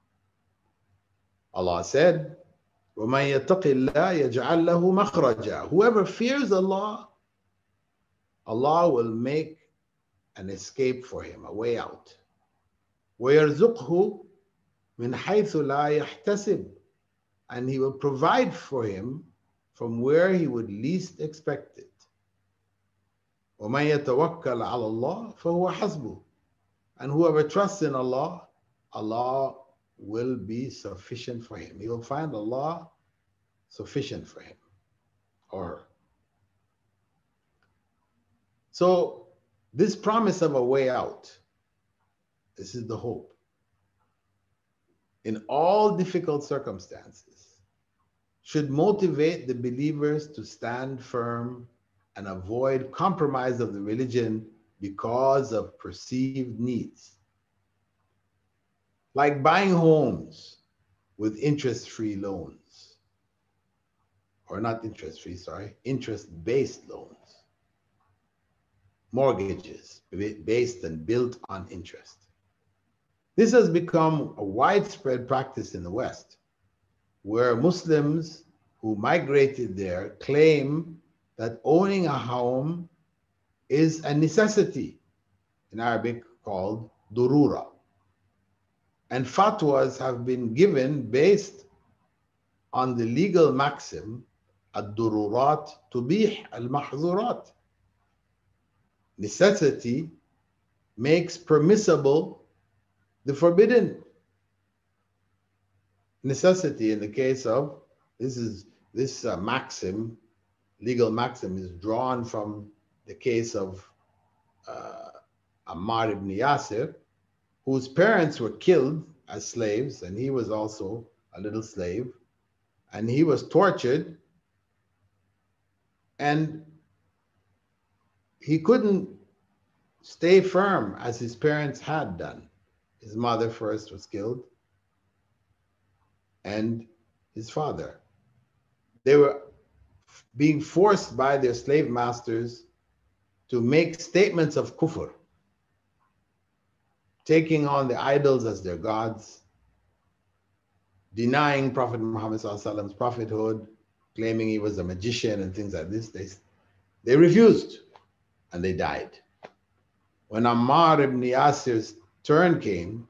Speaker 2: Allah said, وَمَن يَتَّقِ اللَّهَ يَجْعَلْ لَهُ مَخْرَجًا. Whoever fears Allah, Allah will make an escape for him, a way out. وَيَرْزُقْهُ مِنْ حَيْثُ لَا يَحْتَسِبُ. And He will provide for him from where he would least expect it. وَمَن يَتَوَكَّلْ عَلَى اللَّهِ فَهُوَ حَسْبُهُ. And whoever trusts in Allah, Allah will be sufficient for him. He will find Allah sufficient for him or her. So this promise of a way out, this is the hope. In all difficult circumstances, should motivate the believers to stand firm and avoid compromise of the religion because of perceived needs. Like buying homes with interest-free loans, or not interest-free, sorry, interest-based loans. Mortgages based and built on interest. This has become a widespread practice in the West, where Muslims who migrated there claim that owning a home is a necessity, in Arabic called durura. And fatwas have been given based on the legal maxim, ad-dururat tubih al-mahzurat. Necessity makes permissible the forbidden. Necessity in the case of, this is this uh, maxim, legal maxim is drawn from the case of uh, Ammar ibn Yasir, whose parents were killed as slaves, and he was also a little slave, and he was tortured, and he couldn't stay firm as his parents had done. His mother first was killed, and his father. They were being forced by their slave masters to make statements of kufr, taking on the idols as their gods, denying Prophet Muhammad ﷺ's prophethood, claiming he was a magician and things like this. They, they refused, and they died. When Ammar ibn Yasir's turn came,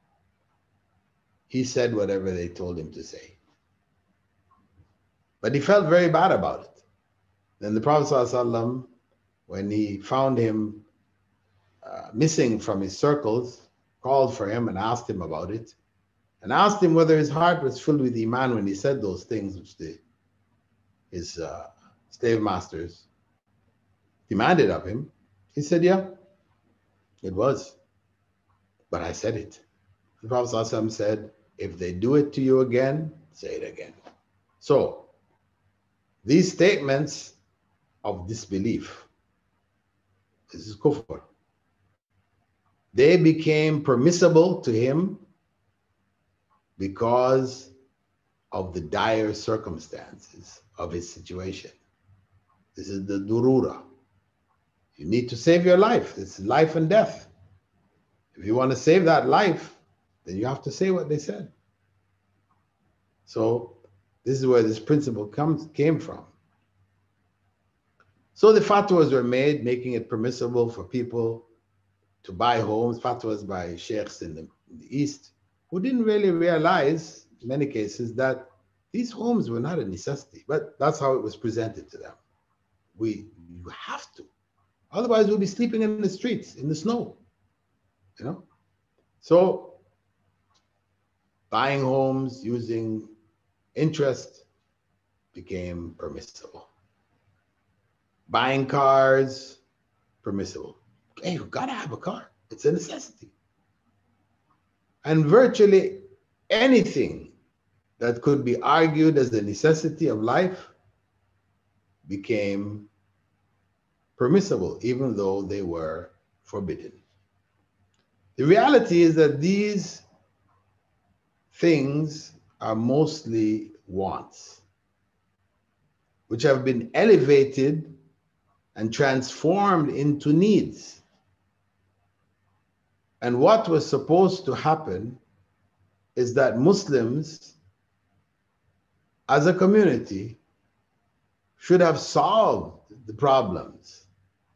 Speaker 2: he said whatever they told him to say. But he felt very bad about it. Then the Prophet ﷺ, when he found him uh, missing from his circles, called for him and asked him about it, and asked him whether his heart was filled with Iman when he said those things which the, his uh, slave masters demanded of him. He said, yeah, it was, but I said it. The Prophet ﷺ said, if they do it to you again, say it again. So these statements of disbelief, this is kufr, they became permissible to him because of the dire circumstances of his situation. This is the durura. You need to save your life. It's life and death. If you want to save that life, then you have to say what they said. So this is where this principle comes came from. So the fatwas were made, making it permissible for people to buy homes, fatwas by sheikhs in the, in the East, who didn't really realize, in many cases, that these homes were not a necessity, but that's how it was presented to them. We, you have to. Otherwise, we'll be sleeping in the streets, in the snow, you know? So buying homes using interest became permissible. Buying cars, permissible. Hey, you gotta have a car. It's a necessity. And virtually anything that could be argued as the necessity of life became permissible, even though they were forbidden. The reality is that these things are mostly wants, which have been elevated and transformed into needs. And what was supposed to happen is that Muslims, as a community, should have solved the problems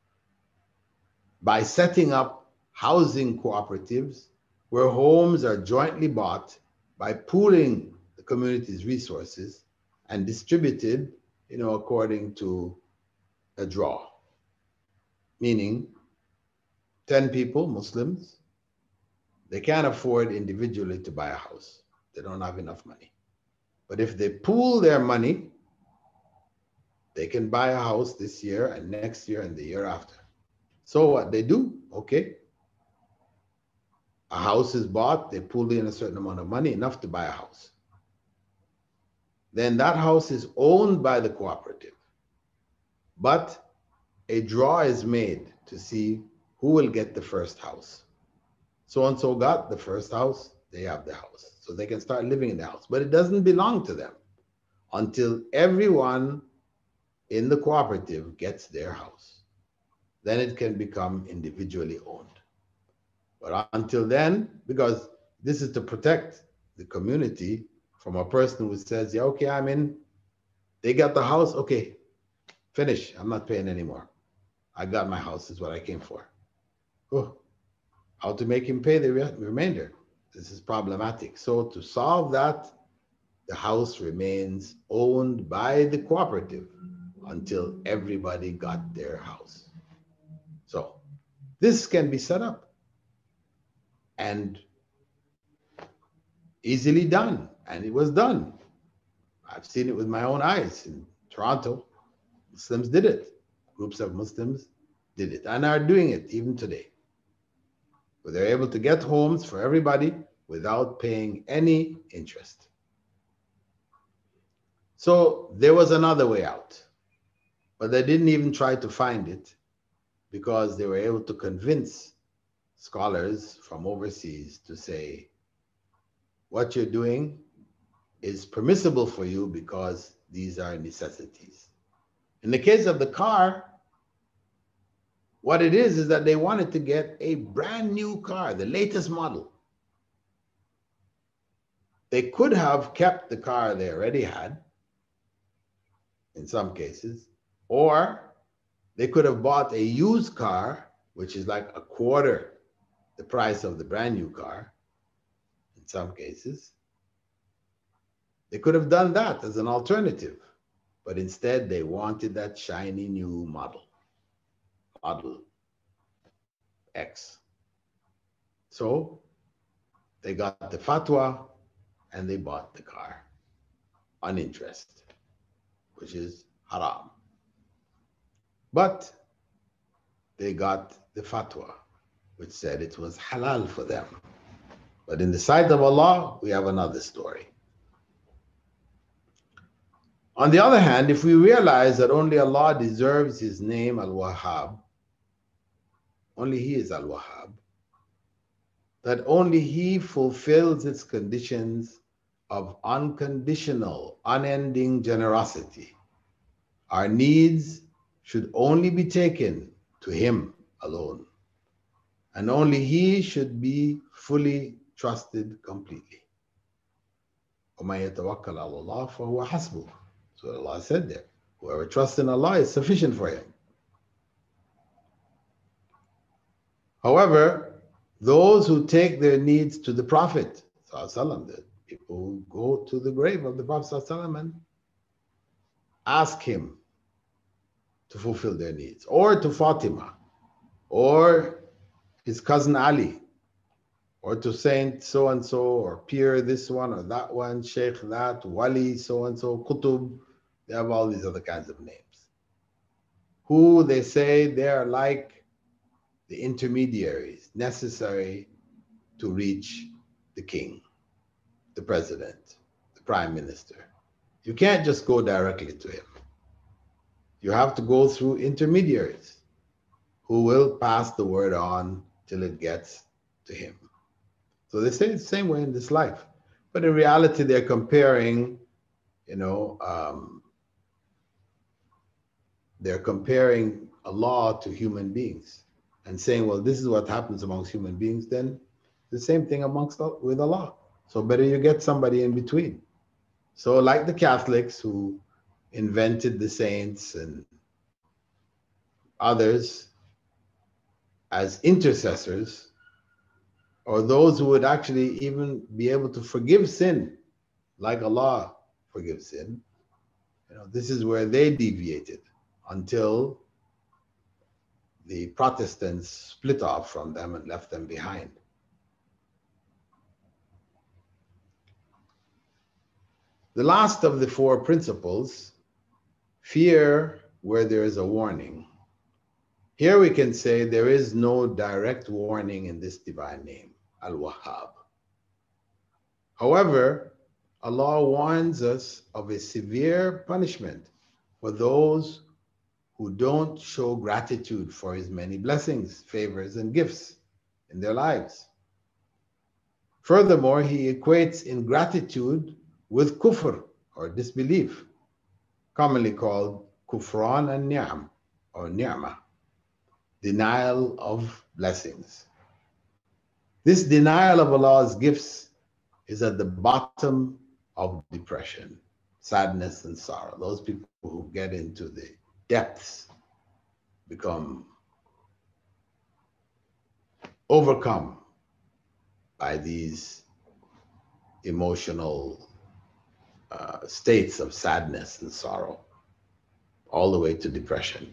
Speaker 2: by setting up housing cooperatives where homes are jointly bought by pooling the community's resources and distributed, you know, according to a draw. Meaning, ten people, Muslims, they can't afford individually to buy a house. They don't have enough money. But if they pool their money, they can buy a house this year and next year and the year after. So what they do, okay, a house is bought, they pool in a certain amount of money, enough to buy a house. Then that house is owned by the cooperative. But a draw is made to see who will get the first house. So-and-so got the first house, they have the house. So they can start living in the house. But it doesn't belong to them until everyone in the cooperative gets their house. Then it can become individually owned. But until then, because this is to protect the community from a person who says, yeah, okay, I'm in, they got the house, okay, finish, I'm not paying anymore. I got my house, is what I came for. Oh, how to make him pay the re remainder? This is problematic. So to solve that, the house remains owned by the cooperative until everybody got their house. So this can be set up and easily done. And it was done. I've seen it with my own eyes in Toronto. Muslims did it. Groups of Muslims did it and are doing it even today. But they're able to get homes for everybody without paying any interest. So there was another way out, but they didn't even try to find it because they were able to convince scholars from overseas to say, what you're doing is permissible for you because these are necessities. In the case of the car, what it is is that they wanted to get a brand new car, the latest model. They could have kept the car they already had, in some cases, or they could have bought a used car, which is like a quarter the price of the brand new car, in some cases. They could have done that as an alternative, but instead they wanted that shiny new model, Model X. So they got the fatwa and they bought the car on interest, which is haram. But they got the fatwa, which said it was halal for them. But in the sight of Allah, we have another story. On the other hand, if we realize that only Allah deserves His name Al-Wahhab, only He is Al-Wahhab, that only He fulfills its conditions of unconditional, unending generosity. Our needs should only be taken to him alone. And only he should be fully trusted completely. وَمَن يَتَوَكَّلْ عَلَى اللَّهِ فَهُوَ حَسْبُهُ. So Allah said there, whoever trusts in Allah is sufficient for him. However, those who take their needs to the Prophet, the people who go to the grave of the Prophet and ask him to fulfill their needs, or to Fatima, or his cousin Ali, or to Saint so and so, or Pir this one or that one, Sheikh that, Wali so and so, Qutub, they have all these other kinds of names, who they say they are like the intermediaries necessary to reach the king, the president, the prime minister. You can't just go directly to him. You have to go through intermediaries who will pass the word on till it gets to him. So they say it's the same way in this life. But in reality, they're comparing, you know, um, they're comparing Allah to human beings and saying, well, this is what happens amongst human beings, then the same thing amongst with Allah. So better you get somebody in between. So like the Catholics who invented the saints and others as intercessors, or those who would actually even be able to forgive sin like Allah forgives sin, you know, this is where they deviated until the Protestants split off from them and left them behind. The last of the four principles, fear where there is a warning. Here we can say there is no direct warning in this divine name, Al-Wahhab. However, Allah warns us of a severe punishment for those who don't show gratitude for his many blessings, favors, and gifts in their lives. Furthermore, he equates ingratitude with kufr, or disbelief, commonly called kufran and ni'am, or ni'mah, denial of blessings. This denial of Allah's gifts is at the bottom of depression, sadness, and sorrow. Those people who get into the depths become overcome by these emotional uh, states of sadness and sorrow, all the way to depression.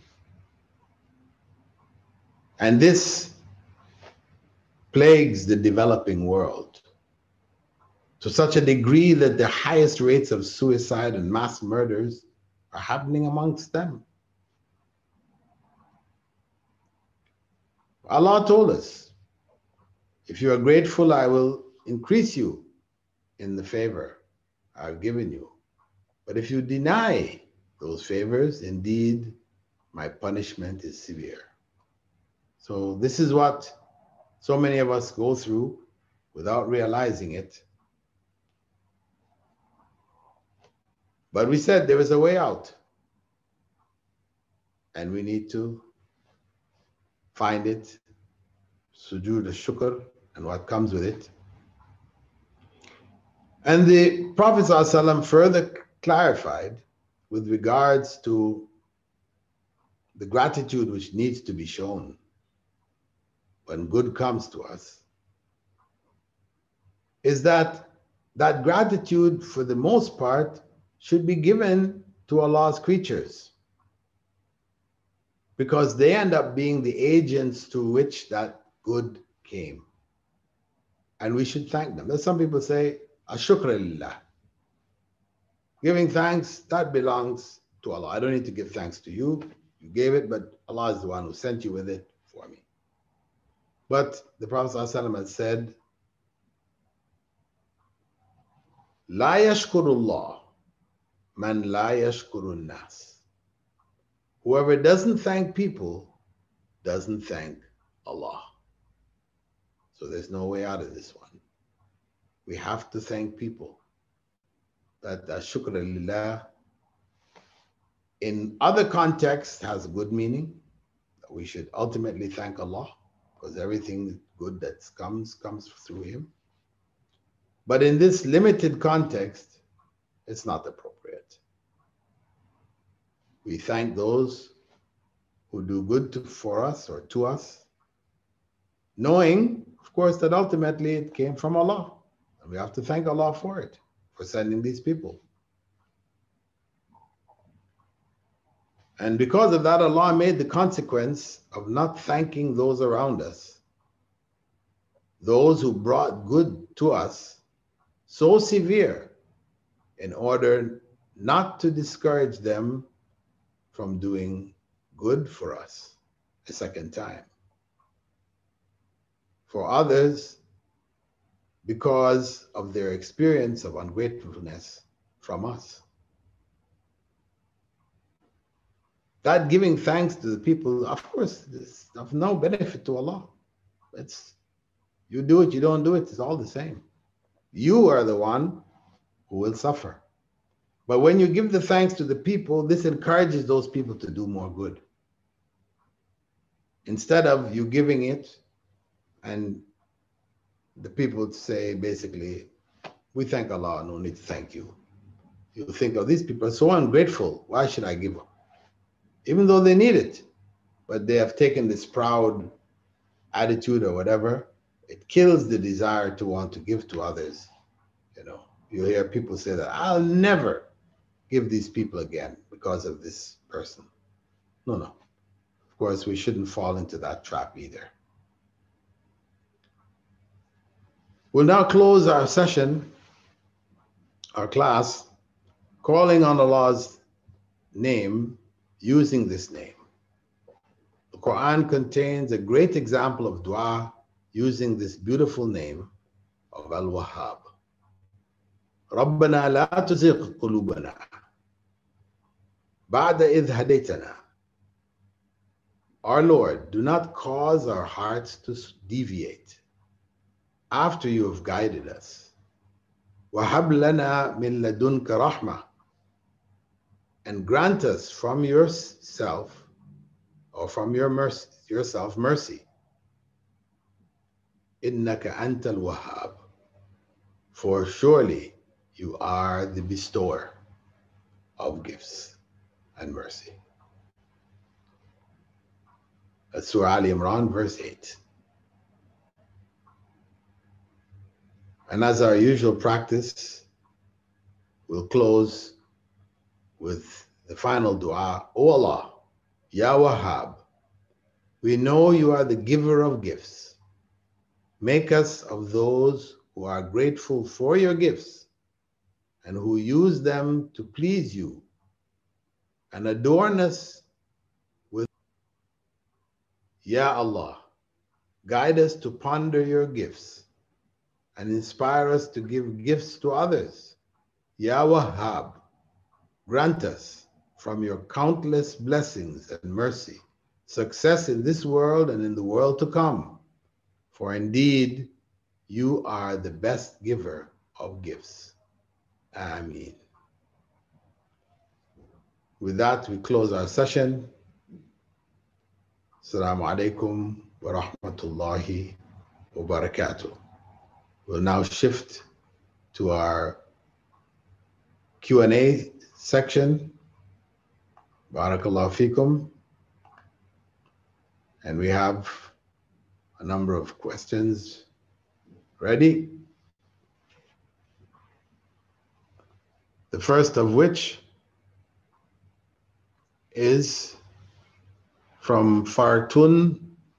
Speaker 2: And this plagues the developing world to such a degree that the highest rates of suicide and mass murders are happening amongst them. Allah told us, if you are grateful, I will increase you in the favor I've given you. But if you deny those favors, indeed, my punishment is severe. So this is what so many of us go through without realizing it. But we said there is a way out, and we need to find it, sujood al-shukr, and what comes with it. And the Prophet ﷺ further clarified with regards to the gratitude which needs to be shown when good comes to us, is that that gratitude, for the most part, should be given to Allah's creatures, because they end up being the agents to which that good came. And we should thank them. There's some people say, Ashukra lillah. Giving thanks, that belongs to Allah. I don't need to give thanks to you. You gave it, but Allah is the one who sent you with it for me. But the Prophet ﷺ has said, La yashkurullah man la yashkurun nas. Whoever doesn't thank people doesn't thank Allah. So there's no way out of this one. We have to thank people. That uh, shukr lillah in other contexts has a good meaning. We should ultimately thank Allah, because everything good that comes, comes through Him. But in this limited context, it's not appropriate. We thank those who do good to, for us or to us, knowing, of course, that ultimately it came from Allah. And we have to thank Allah for it, for sending these people. And because of that, Allah made the consequence of not thanking those around us, those who brought good to us, so severe, in order not to discourage them from doing good for us a second time. For others, because of their experience of ungratefulness from us. That giving thanks to the people, of course, is of no benefit to Allah. It's, you do it, you don't do it, it's all the same. You are the one who will suffer. But when you give the thanks to the people, this encourages those people to do more good. Instead of you giving it and the people say basically, we thank Allah, no need to thank you. You think, oh, these people are so ungrateful, why should I give them? Even though they need it, but they have taken this proud attitude or whatever, it kills the desire to want to give to others. You know, you hear people say that, I'll never give these people again because of this person. No, no. Of course, we shouldn't fall into that trap either. We'll now close our session, our class, calling on Allah's name, using this name. The Quran contains a great example of dua using this beautiful name of Al-Wahhab. رَبَّنَا لَا تُزِغْ قُلُوبَنَا بَعْدَ إِذْ هَدَيْتَنَا. Our Lord, do not cause our hearts to deviate after you have guided us. وَهَبْ لَنَا مِن لَدُنْكَ رَحْمَةً. And grant us from yourself, or from your mercy, yourself mercy. إِنَّكَ أَنْتَ الْوَهَّابُ. For surely you are the bestower of gifts and mercy. That's Surah Al Imran, verse eight. And as our usual practice, we'll close with the final dua. O Allah, Ya Wahhab, we know you are the giver of gifts. Make us of those who are grateful for your gifts and who use them to please you, and adorn us with, Ya Allah, guide us to ponder your gifts and inspire us to give gifts to others. Ya Wahhab, grant us from your countless blessings and mercy success in this world and in the world to come, for indeed you are the best giver of gifts. Ameen. With that, we close our session. Assalamu alaikum wa rahmatullahi wa barakatuh. We'll now shift to our Q and A section. Barakallahu feekum. And we have a number of questions ready. The first of which is from Fartun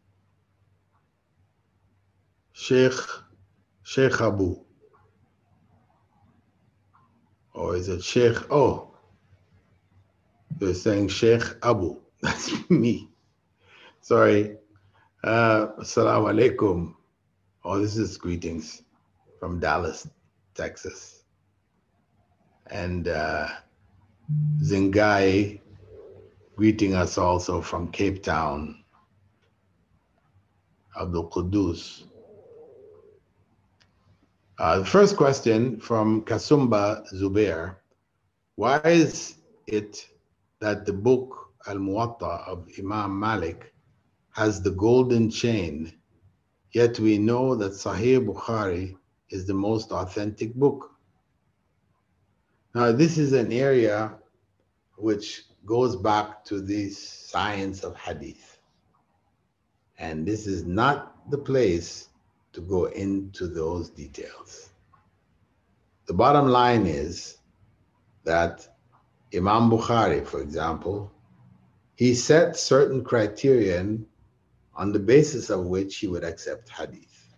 Speaker 2: Sheikh Sheikh Abu. Or is it Sheikh? Oh, they're saying Sheikh Abu. That's me. Sorry. Uh, Assalamu alaikum. Oh, this is greetings from Dallas, Texas. And uh, Zingai greeting us also from Cape Town. Abdul Qudus. Uh, the first question from Kasumba Zubair. Why is it that the book Al-Muwatta of Imam Malik has the golden chain, yet we know that Sahih Bukhari is the most authentic book. Now, this is an area which goes back to the science of hadith. And this is not the place to go into those details. The bottom line is that Imam Bukhari, for example, he set certain criterion on the basis of which he would accept hadith.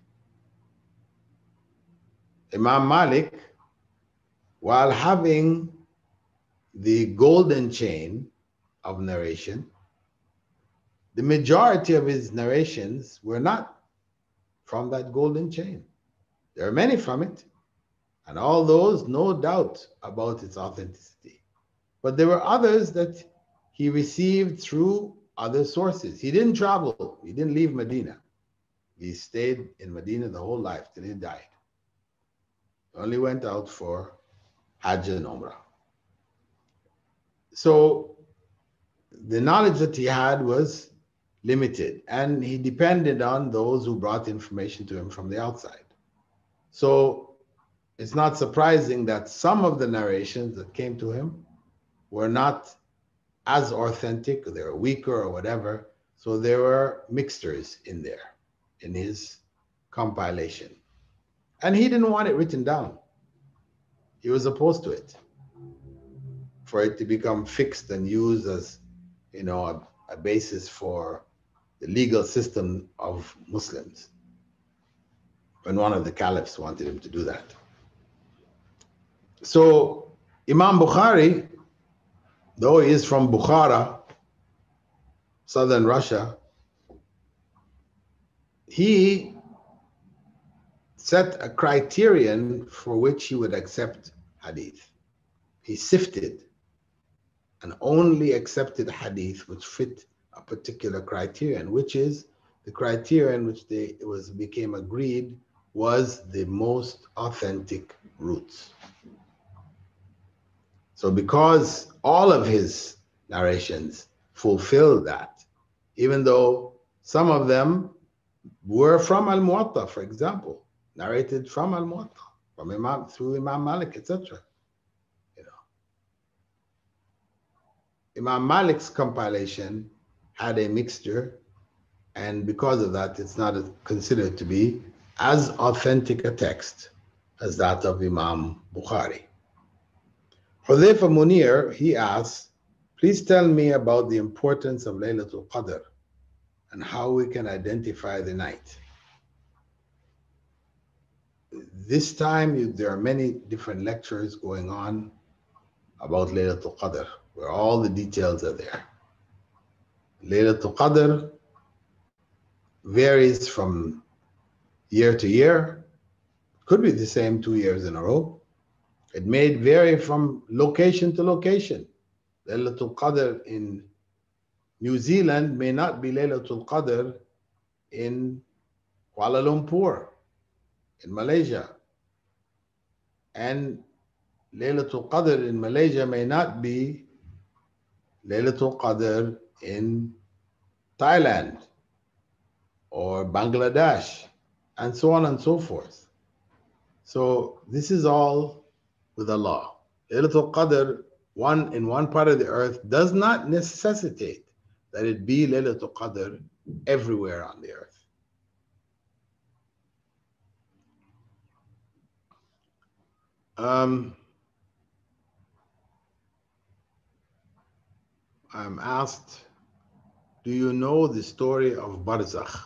Speaker 2: Imam Malik, while having the golden chain of narration, the majority of his narrations were not from that golden chain. There are many from it, and all those, no doubt about its authenticity. But there were others that he received through other sources. He didn't travel. He didn't leave Medina. He stayed in Medina the whole life till he died. He only went out for Hajj and Umrah. So the knowledge that he had was limited, and he depended on those who brought information to him from the outside. So it's not surprising that some of the narrations that came to him were not as authentic, or they were weaker or whatever. So there were mixtures in there in his compilation. And he didn't want it written down. He was opposed to it, for it to become fixed and used as, you know, a, a basis for the legal system of Muslims, when one of the caliphs wanted him to do that. So Imam Bukhari, though he is from Bukhara, southern Russia, he set a criterion for which he would accept hadith. He sifted and only accepted hadith which fit a particular criterion, which is the criterion which they, it was became agreed was the most authentic roots. So because all of his narrations fulfill that, even though some of them were from Al-Muwatta, for example, narrated from Al-Muwatta, from Imam, through Imam Malik, et cetera. You know, Imam Malik's compilation had a mixture, and because of that, it's not considered to be as authentic a text as that of Imam Bukhari. Hudhayfa Munir, he asks, please tell me about the importance of Laylatul Qadr and how we can identify the night. This time, you, there are many different lectures going on about Laylatul Qadr, where all the details are there. Laylatul Qadr varies from year to year. Could be the same two years in a row. It may vary from location to location. Laylatul Qadr in New Zealand may not be Laylatul Qadr in Kuala Lumpur, in Malaysia. And Laylatul Qadr in Malaysia may not be Laylatul Qadr in Thailand or Bangladesh, and so on and so forth. So this is all with Allah. Laylatul Qadr one in one part of the earth does not necessitate that it be Laylatul Qadr everywhere on the earth. Um, I'm asked, do you know the story of Barzakh?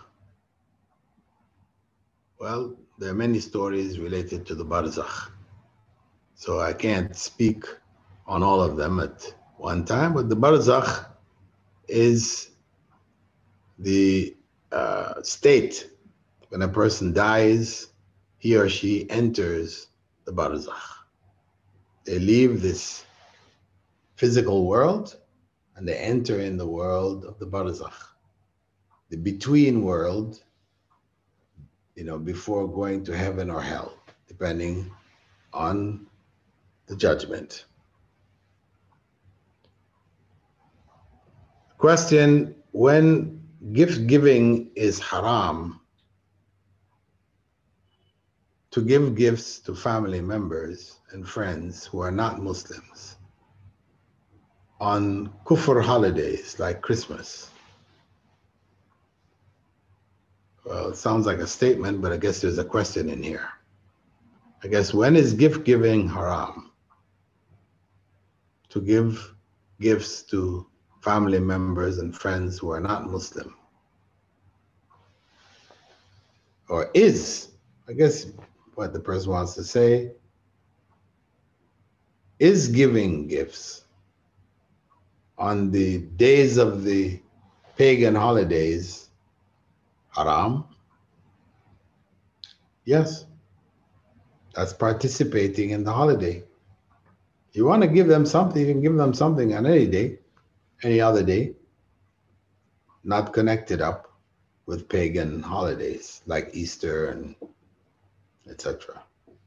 Speaker 2: Well, there are many stories related to the Barzakh, so I can't speak on all of them at one time, but the Barzakh is the uh, state when a person dies, he or she enters the Barzakh. They leave this physical world and they enter in the world of the Barzakh, the between world, you know, before going to heaven or hell, depending on the judgment. Question, when gift giving is haram. To give gifts to family members and friends who are not Muslims on kufr holidays like Christmas. Well, it sounds like a statement, but I guess there's a question in here. I guess, when is gift giving haram? To give gifts to family members and friends who are not Muslim. Or is, I guess what the person wants to say, is giving gifts on the days of the pagan holidays haram? Yes, that's participating in the holiday. You want to give them something, you can give them something on any day, any other day, not connected up with pagan holidays like Easter and et cetera.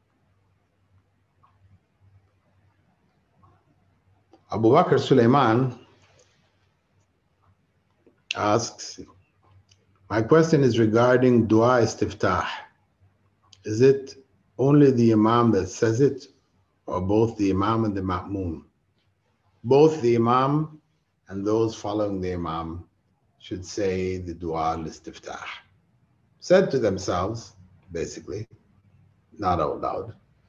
Speaker 2: Abu Bakr Sulaiman asks, my question is regarding dua istiftah. Is it only the imam that says it, or both the imam and the ma'moom? Both the imam and those following the imam should say the dua al-istiftah. Said to themselves, basically, not out loud.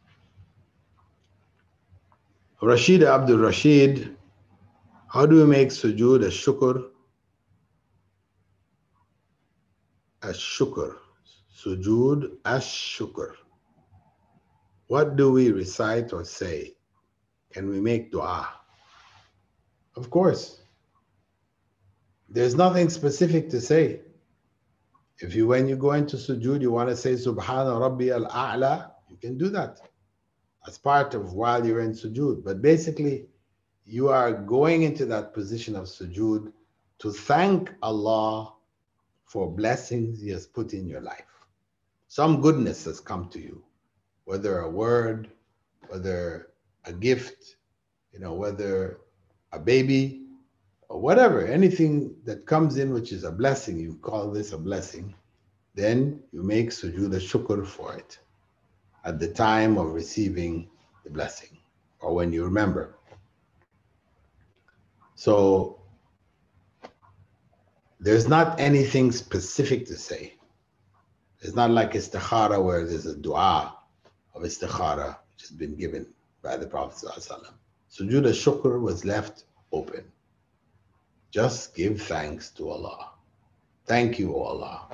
Speaker 2: Rashid Abdul Rashid, how do we make sujood as-shukr? As-shukr. Sujood as-shukr. What do we recite or say? Can we make dua? Of course. There's nothing specific to say. If you, when you go into sujood, you want to say Subhana Rabbi al-A'la, you can do that as part of while you're in sujood. But basically, you are going into that position of sujood to thank Allah for blessings He has put in your life. Some goodness has come to you, whether a word, whether a gift, you know, whether a baby, or whatever, anything that comes in which is a blessing, you call this a blessing, then you make sujood al-shukr for it at the time of receiving the blessing, or when you remember. So there's not anything specific to say. It's not like istikhara where there's a dua of istikhara which has been given by the Prophet ﷺ. Sujood al-shukr was left open. Just give thanks to Allah. Thank you, O Allah.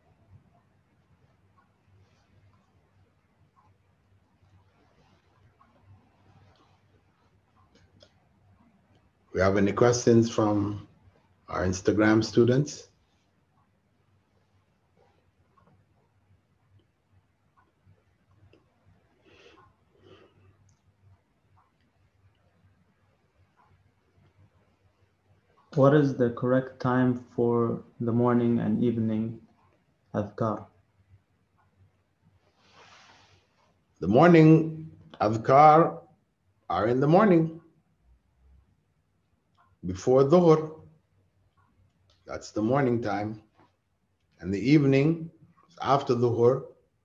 Speaker 2: We have any questions from our Instagram students?
Speaker 3: What is the correct time for the morning and evening adhkar?
Speaker 2: The morning adhkar are in the morning, before dhuhr. That's the morning time. And the evening, after dhuhr,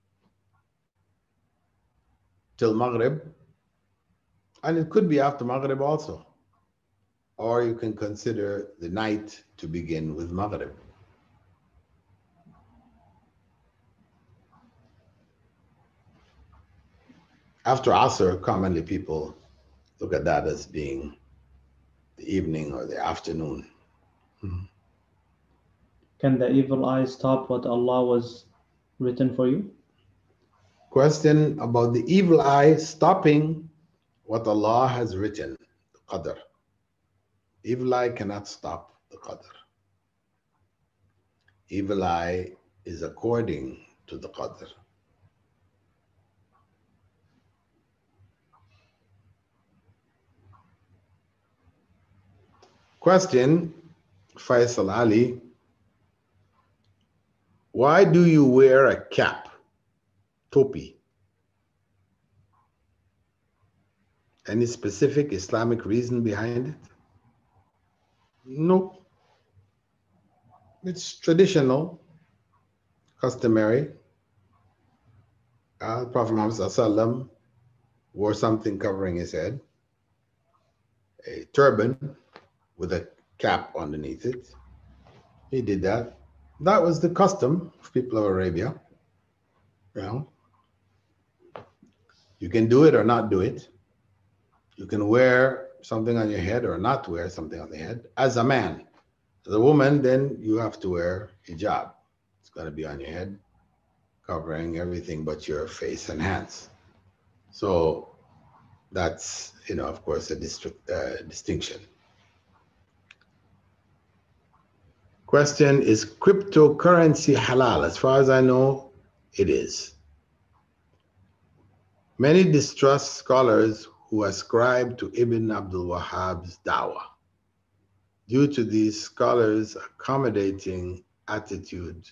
Speaker 2: till maghrib. And it could be after maghrib also. Or you can consider the night to begin with maghrib. After Asr, commonly people look at that as being the evening or the afternoon. Hmm.
Speaker 3: Can the evil eye stop what Allah was written for you?
Speaker 2: Question about the evil eye stopping what Allah has written, the qadr. Evil eye cannot stop the qadr. Evil eye is according to the qadr. Question, Faisal Ali, why do you wear a cap, topi? Any specific Islamic reason behind it? No. It's traditional, customary. Uh, Prophet Muhammad Sallallahu wore something covering his head, a turban with a cap underneath it. He did that. That was the custom of people of Arabia. You know, you can do it or not do it. You can wear something on your head or not wear something on the head as a man. As a woman, then you have to wear hijab. It's got to be on your head, covering everything but your face and hands. So that's, you know, of course, a district, uh, distinction. Question, is cryptocurrency halal? As far as I know, it is. Many distrust scholars who ascribe to Ibn Abdul Wahhab's dawah due to these scholars' accommodating attitude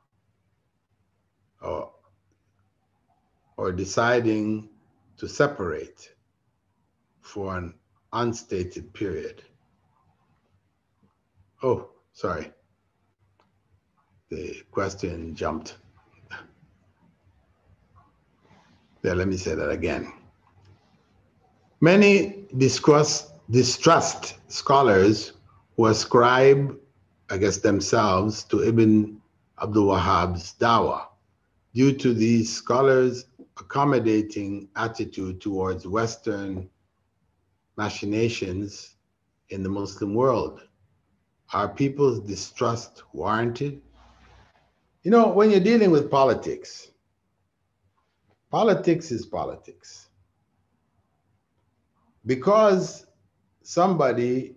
Speaker 2: or, or deciding to separate for an unstated period. Oh, sorry. The question jumped. There, let me say that again. Many distrust, distrust scholars who ascribe, I guess, themselves to Ibn Abdul Wahhab's dawah due to these scholars' accommodating attitude towards Western machinations in the Muslim world. Are people's distrust warranted? You know, when you're dealing with politics, politics is politics. Because somebody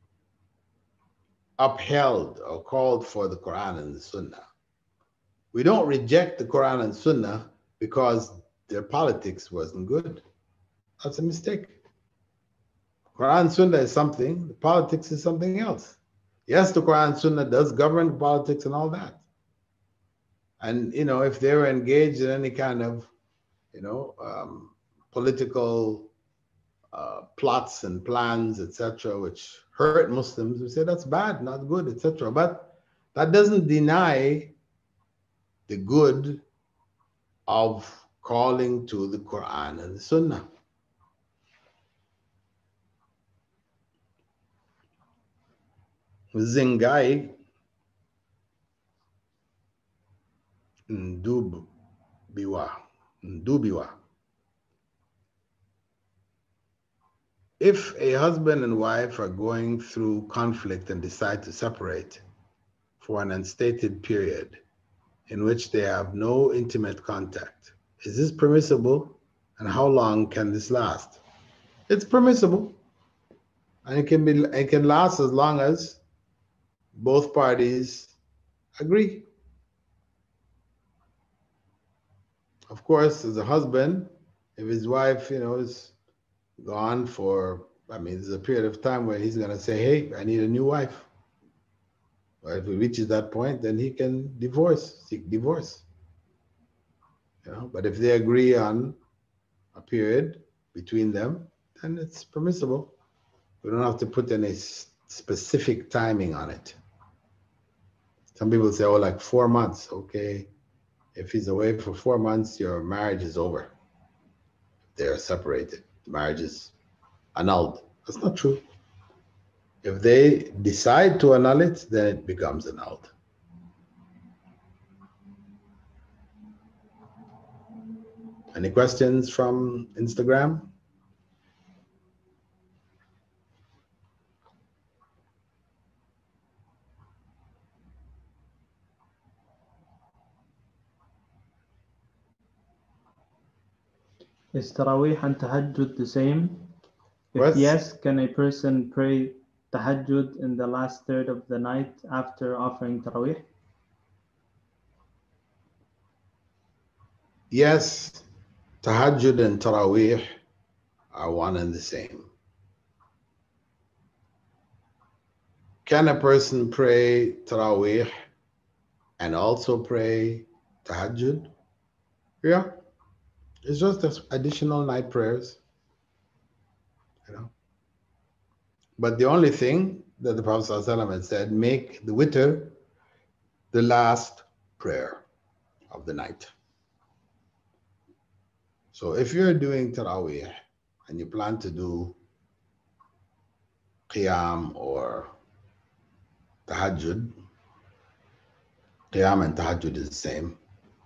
Speaker 2: upheld or called for the Quran and the Sunnah, we don't reject the Quran and Sunnah because their politics wasn't good. That's a mistake. Quran and Sunnah is something, the politics is something else. Yes, the Quran and Sunnah does govern politics and all that. And, you know, if they were engaged in any kind of, you know, um, political uh, plots and plans, et cetera, which hurt Muslims, we say that's bad, not good, et cetera. But that doesn't deny the good of calling to the Quran and the Sunnah. Zingai Ndubiwa, Ndubiwa. If a husband and wife are going through conflict and decide to separate for an unstated period in which they have no intimate contact, is this permissible, and how long can this last? It's permissible, and it can be it can last as long as both parties agree. Of course, as a husband, if his wife, you know, is gone for, I mean, there's a period of time where he's going to say, hey, I need a new wife. Or if he reaches that point, then he can divorce, seek divorce. You know, but if they agree on a period between them, then it's permissible. We don't have to put any specific timing on it. Some people say, oh, like four months. Okay. If he's away for four months, your marriage is over. They're separated. The marriage is annulled. That's not true. If they decide to annul it, then it becomes annulled. Any questions from Instagram?
Speaker 3: Is Taraweeh and Tahajjud the same? If
Speaker 2: What?
Speaker 3: yes, can a person pray Tahajjud in the last third of the night after offering Taraweeh?
Speaker 2: Yes, Tahajjud and Taraweeh are one and the same. Can a person pray Taraweeh and also pray Tahajjud? Yeah. It's just additional night prayers, you know. But the only thing that the Prophet ﷺ had said, make the witr the last prayer of the night. So if you're doing Taraweeh and you plan to do Qiyam or Tahajjud, Qiyam and Tahajjud is the same,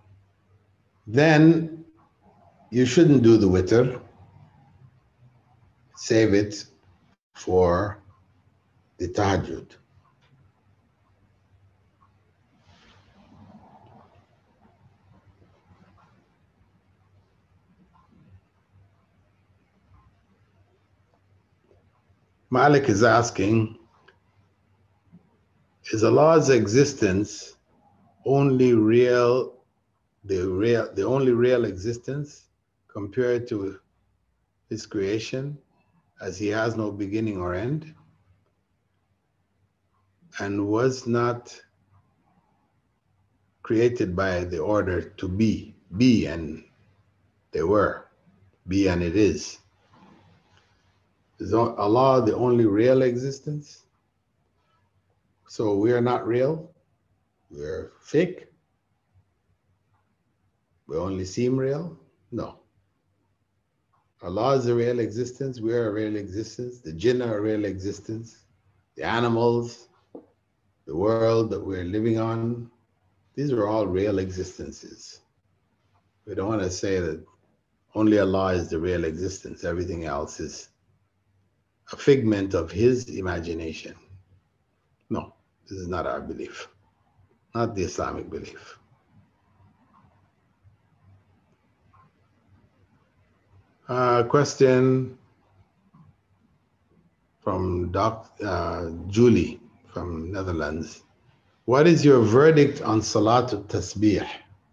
Speaker 2: then you shouldn't do the witr. Save it for the Tahajjud. Malik is asking, is Allah's existence only real, the real, the only real existence compared to His creation, as He has no beginning or end, and was not created by the order to be, be and they were, be and it is? Is Allah the only real existence? So we are not real? We're fake? We only seem real? No. Allah is a real existence. We are a real existence. The jinn are a real existence. The animals, the world that we're living on, these are all real existences. We don't want to say that only Allah is the real existence. Everything else is a figment of His imagination. No, this is not our belief, not the Islamic belief. Uh, question from Doc, uh, Julie from Netherlands. What is your verdict on Salatul Tasbih?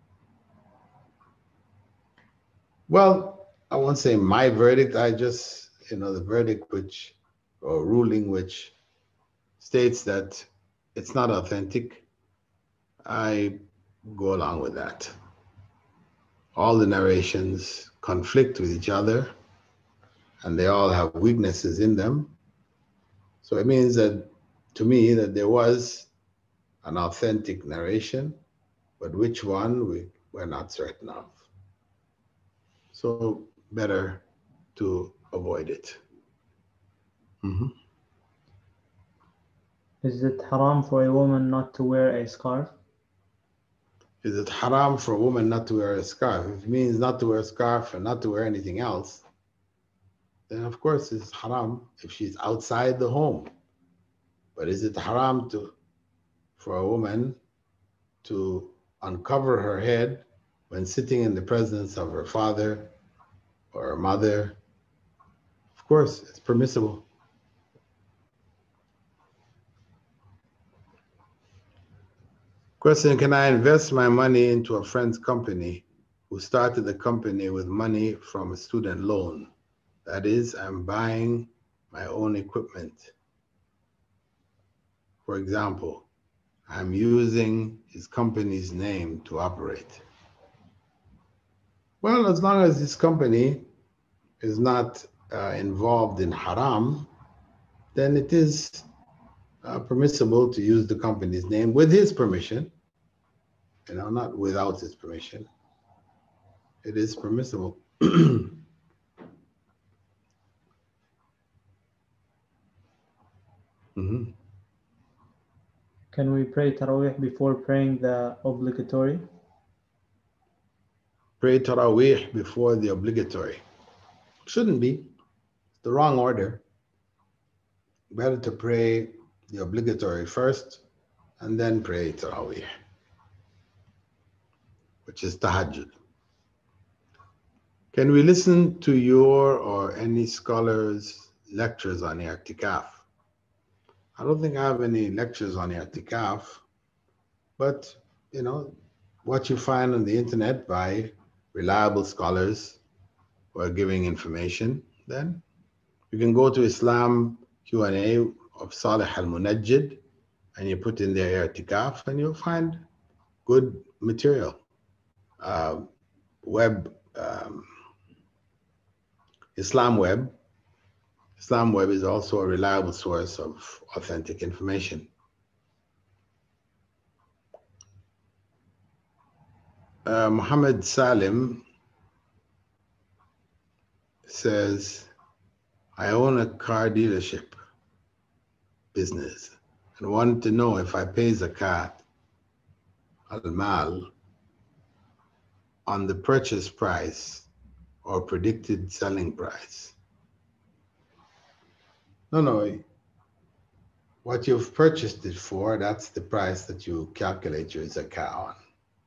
Speaker 2: Well, I won't say my verdict. I just, you know, the verdict which, or ruling which states that it's not authentic. I go along with that. All the narrations conflict with each other and they all have weaknesses in them. So it means that, to me, that there was an authentic narration, but which one we were not certain of. So better to avoid it. Mm-hmm.
Speaker 3: Is it haram for a woman not to wear a scarf?
Speaker 2: Is it haram for a woman not to wear a scarf? If it means not to wear a scarf and not to wear anything else, then of course it's haram if she's outside the home. But is it haram to, for a woman to uncover her head when sitting in the presence of her father or her mother? Of course, it's permissible. Question, can I invest my money into a friend's company who started the company with money from a student loan? That is, I'm buying my own equipment. For example, I'm using his company's name to operate. Well, as long as this company is not uh, involved in haram, then it is uh, permissible to use the company's name with his permission, you know, not without his permission. It is permissible. Mm-hmm.
Speaker 3: Can we pray Taraweeh before praying the obligatory?
Speaker 2: Pray Taraweeh before the obligatory. Shouldn't be. It's the wrong order. Better to pray the obligatory first and then pray Taraweeh, which is Tahajjud. Can we listen to your or any scholar's lectures on i'tikaf? I don't think I have any lectures on i'tikaf, but you know, what you find on the internet by reliable scholars who are giving information, then you can go to Islam Q and A of Salih al-Munajjid and you put in their i'tikaf and you'll find good material. Uh, web, um, Islam Web. Islam Web is also a reliable source of authentic information. Uh, Muhammad Salim says, I own a car dealership business and wanted to know if I pay zakat al-mal on the purchase price or predicted selling price. No, no. What you've purchased it for, that's the price that you calculate your zakat on.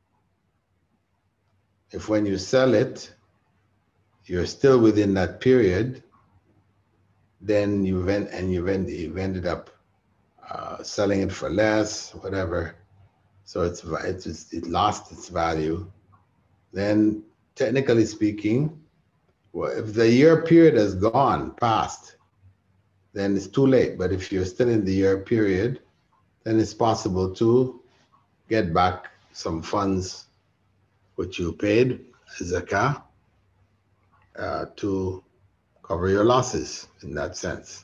Speaker 2: If when you sell it, you're still within that period, then you've en- and you've, en- you've ended up uh, selling it for less, whatever. So it's, it's it lost its value. Then, technically speaking, well, if the year period has gone past, then it's too late. But if you're still in the year period, then it's possible to get back some funds which you paid zakah uh, to cover your losses in that sense.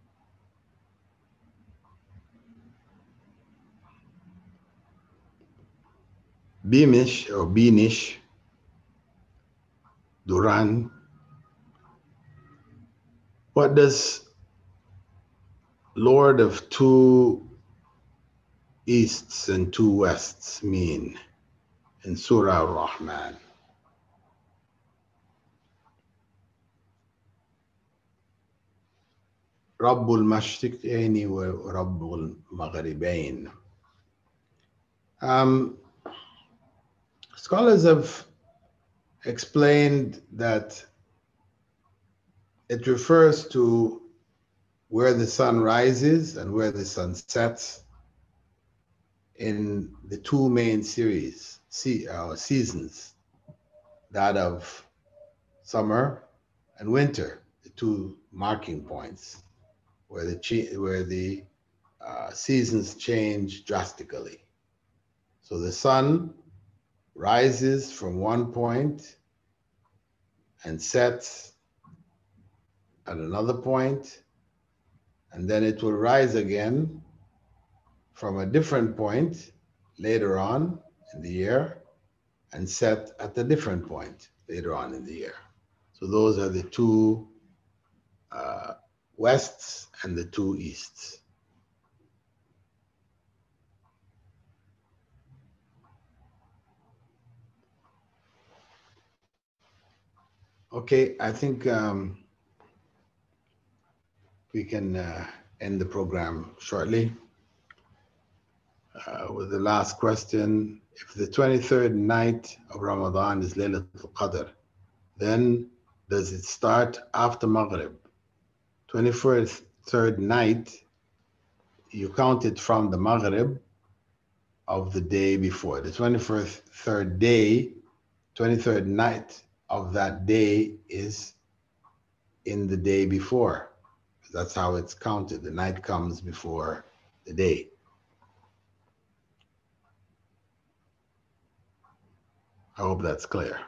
Speaker 2: Beamish or Beanish Duran, what does Lord of two easts and two wests mean in Surah Ar-Rahman? Rabbul Mashriqaini wa Rabbul Maghribain. Um, scholars have explained that it refers to where the sun rises and where the sun sets in the two main series, see, uh, seasons, that of summer and winter, the two marking points where the where the uh, seasons change drastically. So the sun rises from one point and sets at another point, and then it will rise again from a different point later on in the year and set at a different point later on in the year. So those are the two uh, wests and the two easts. Okay, I think um, we can uh, end the program shortly uh, with the last question. If the twenty-third night of Ramadan is Laylatul Qadr, then does it start after Maghrib? twenty-third night, you count it from the Maghrib of the day before. The twenty-first third day, twenty-third night of that day is in the day before. That's how it's counted. The night comes before the day. I hope that's clear.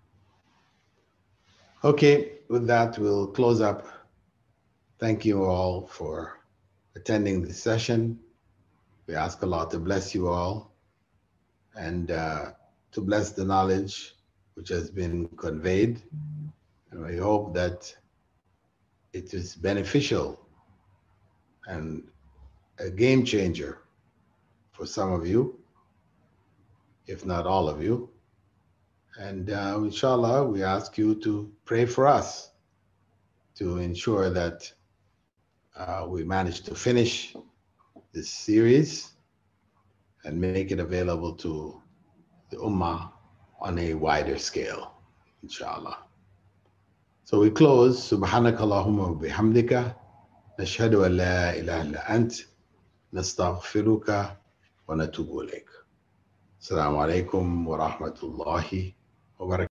Speaker 2: Okay, with that, we'll close up. Thank you all for attending this session. We ask Allah to bless you all and uh, to bless the knowledge which has been conveyed. And we hope that it is beneficial and a game changer for some of you, if not all of you. And uh, inshallah, we ask you to pray for us to ensure that uh, we manage to finish this series and make it available to the Ummah on a wider scale, inshallah. So we close. Subhanaka Allahumma wa bihamdika. Nashhadu an la ilaha illa ant. Nastaghfiruka wa natubu ilayk. Assalamu alaikum wa rahmatullahi wa barakatuh.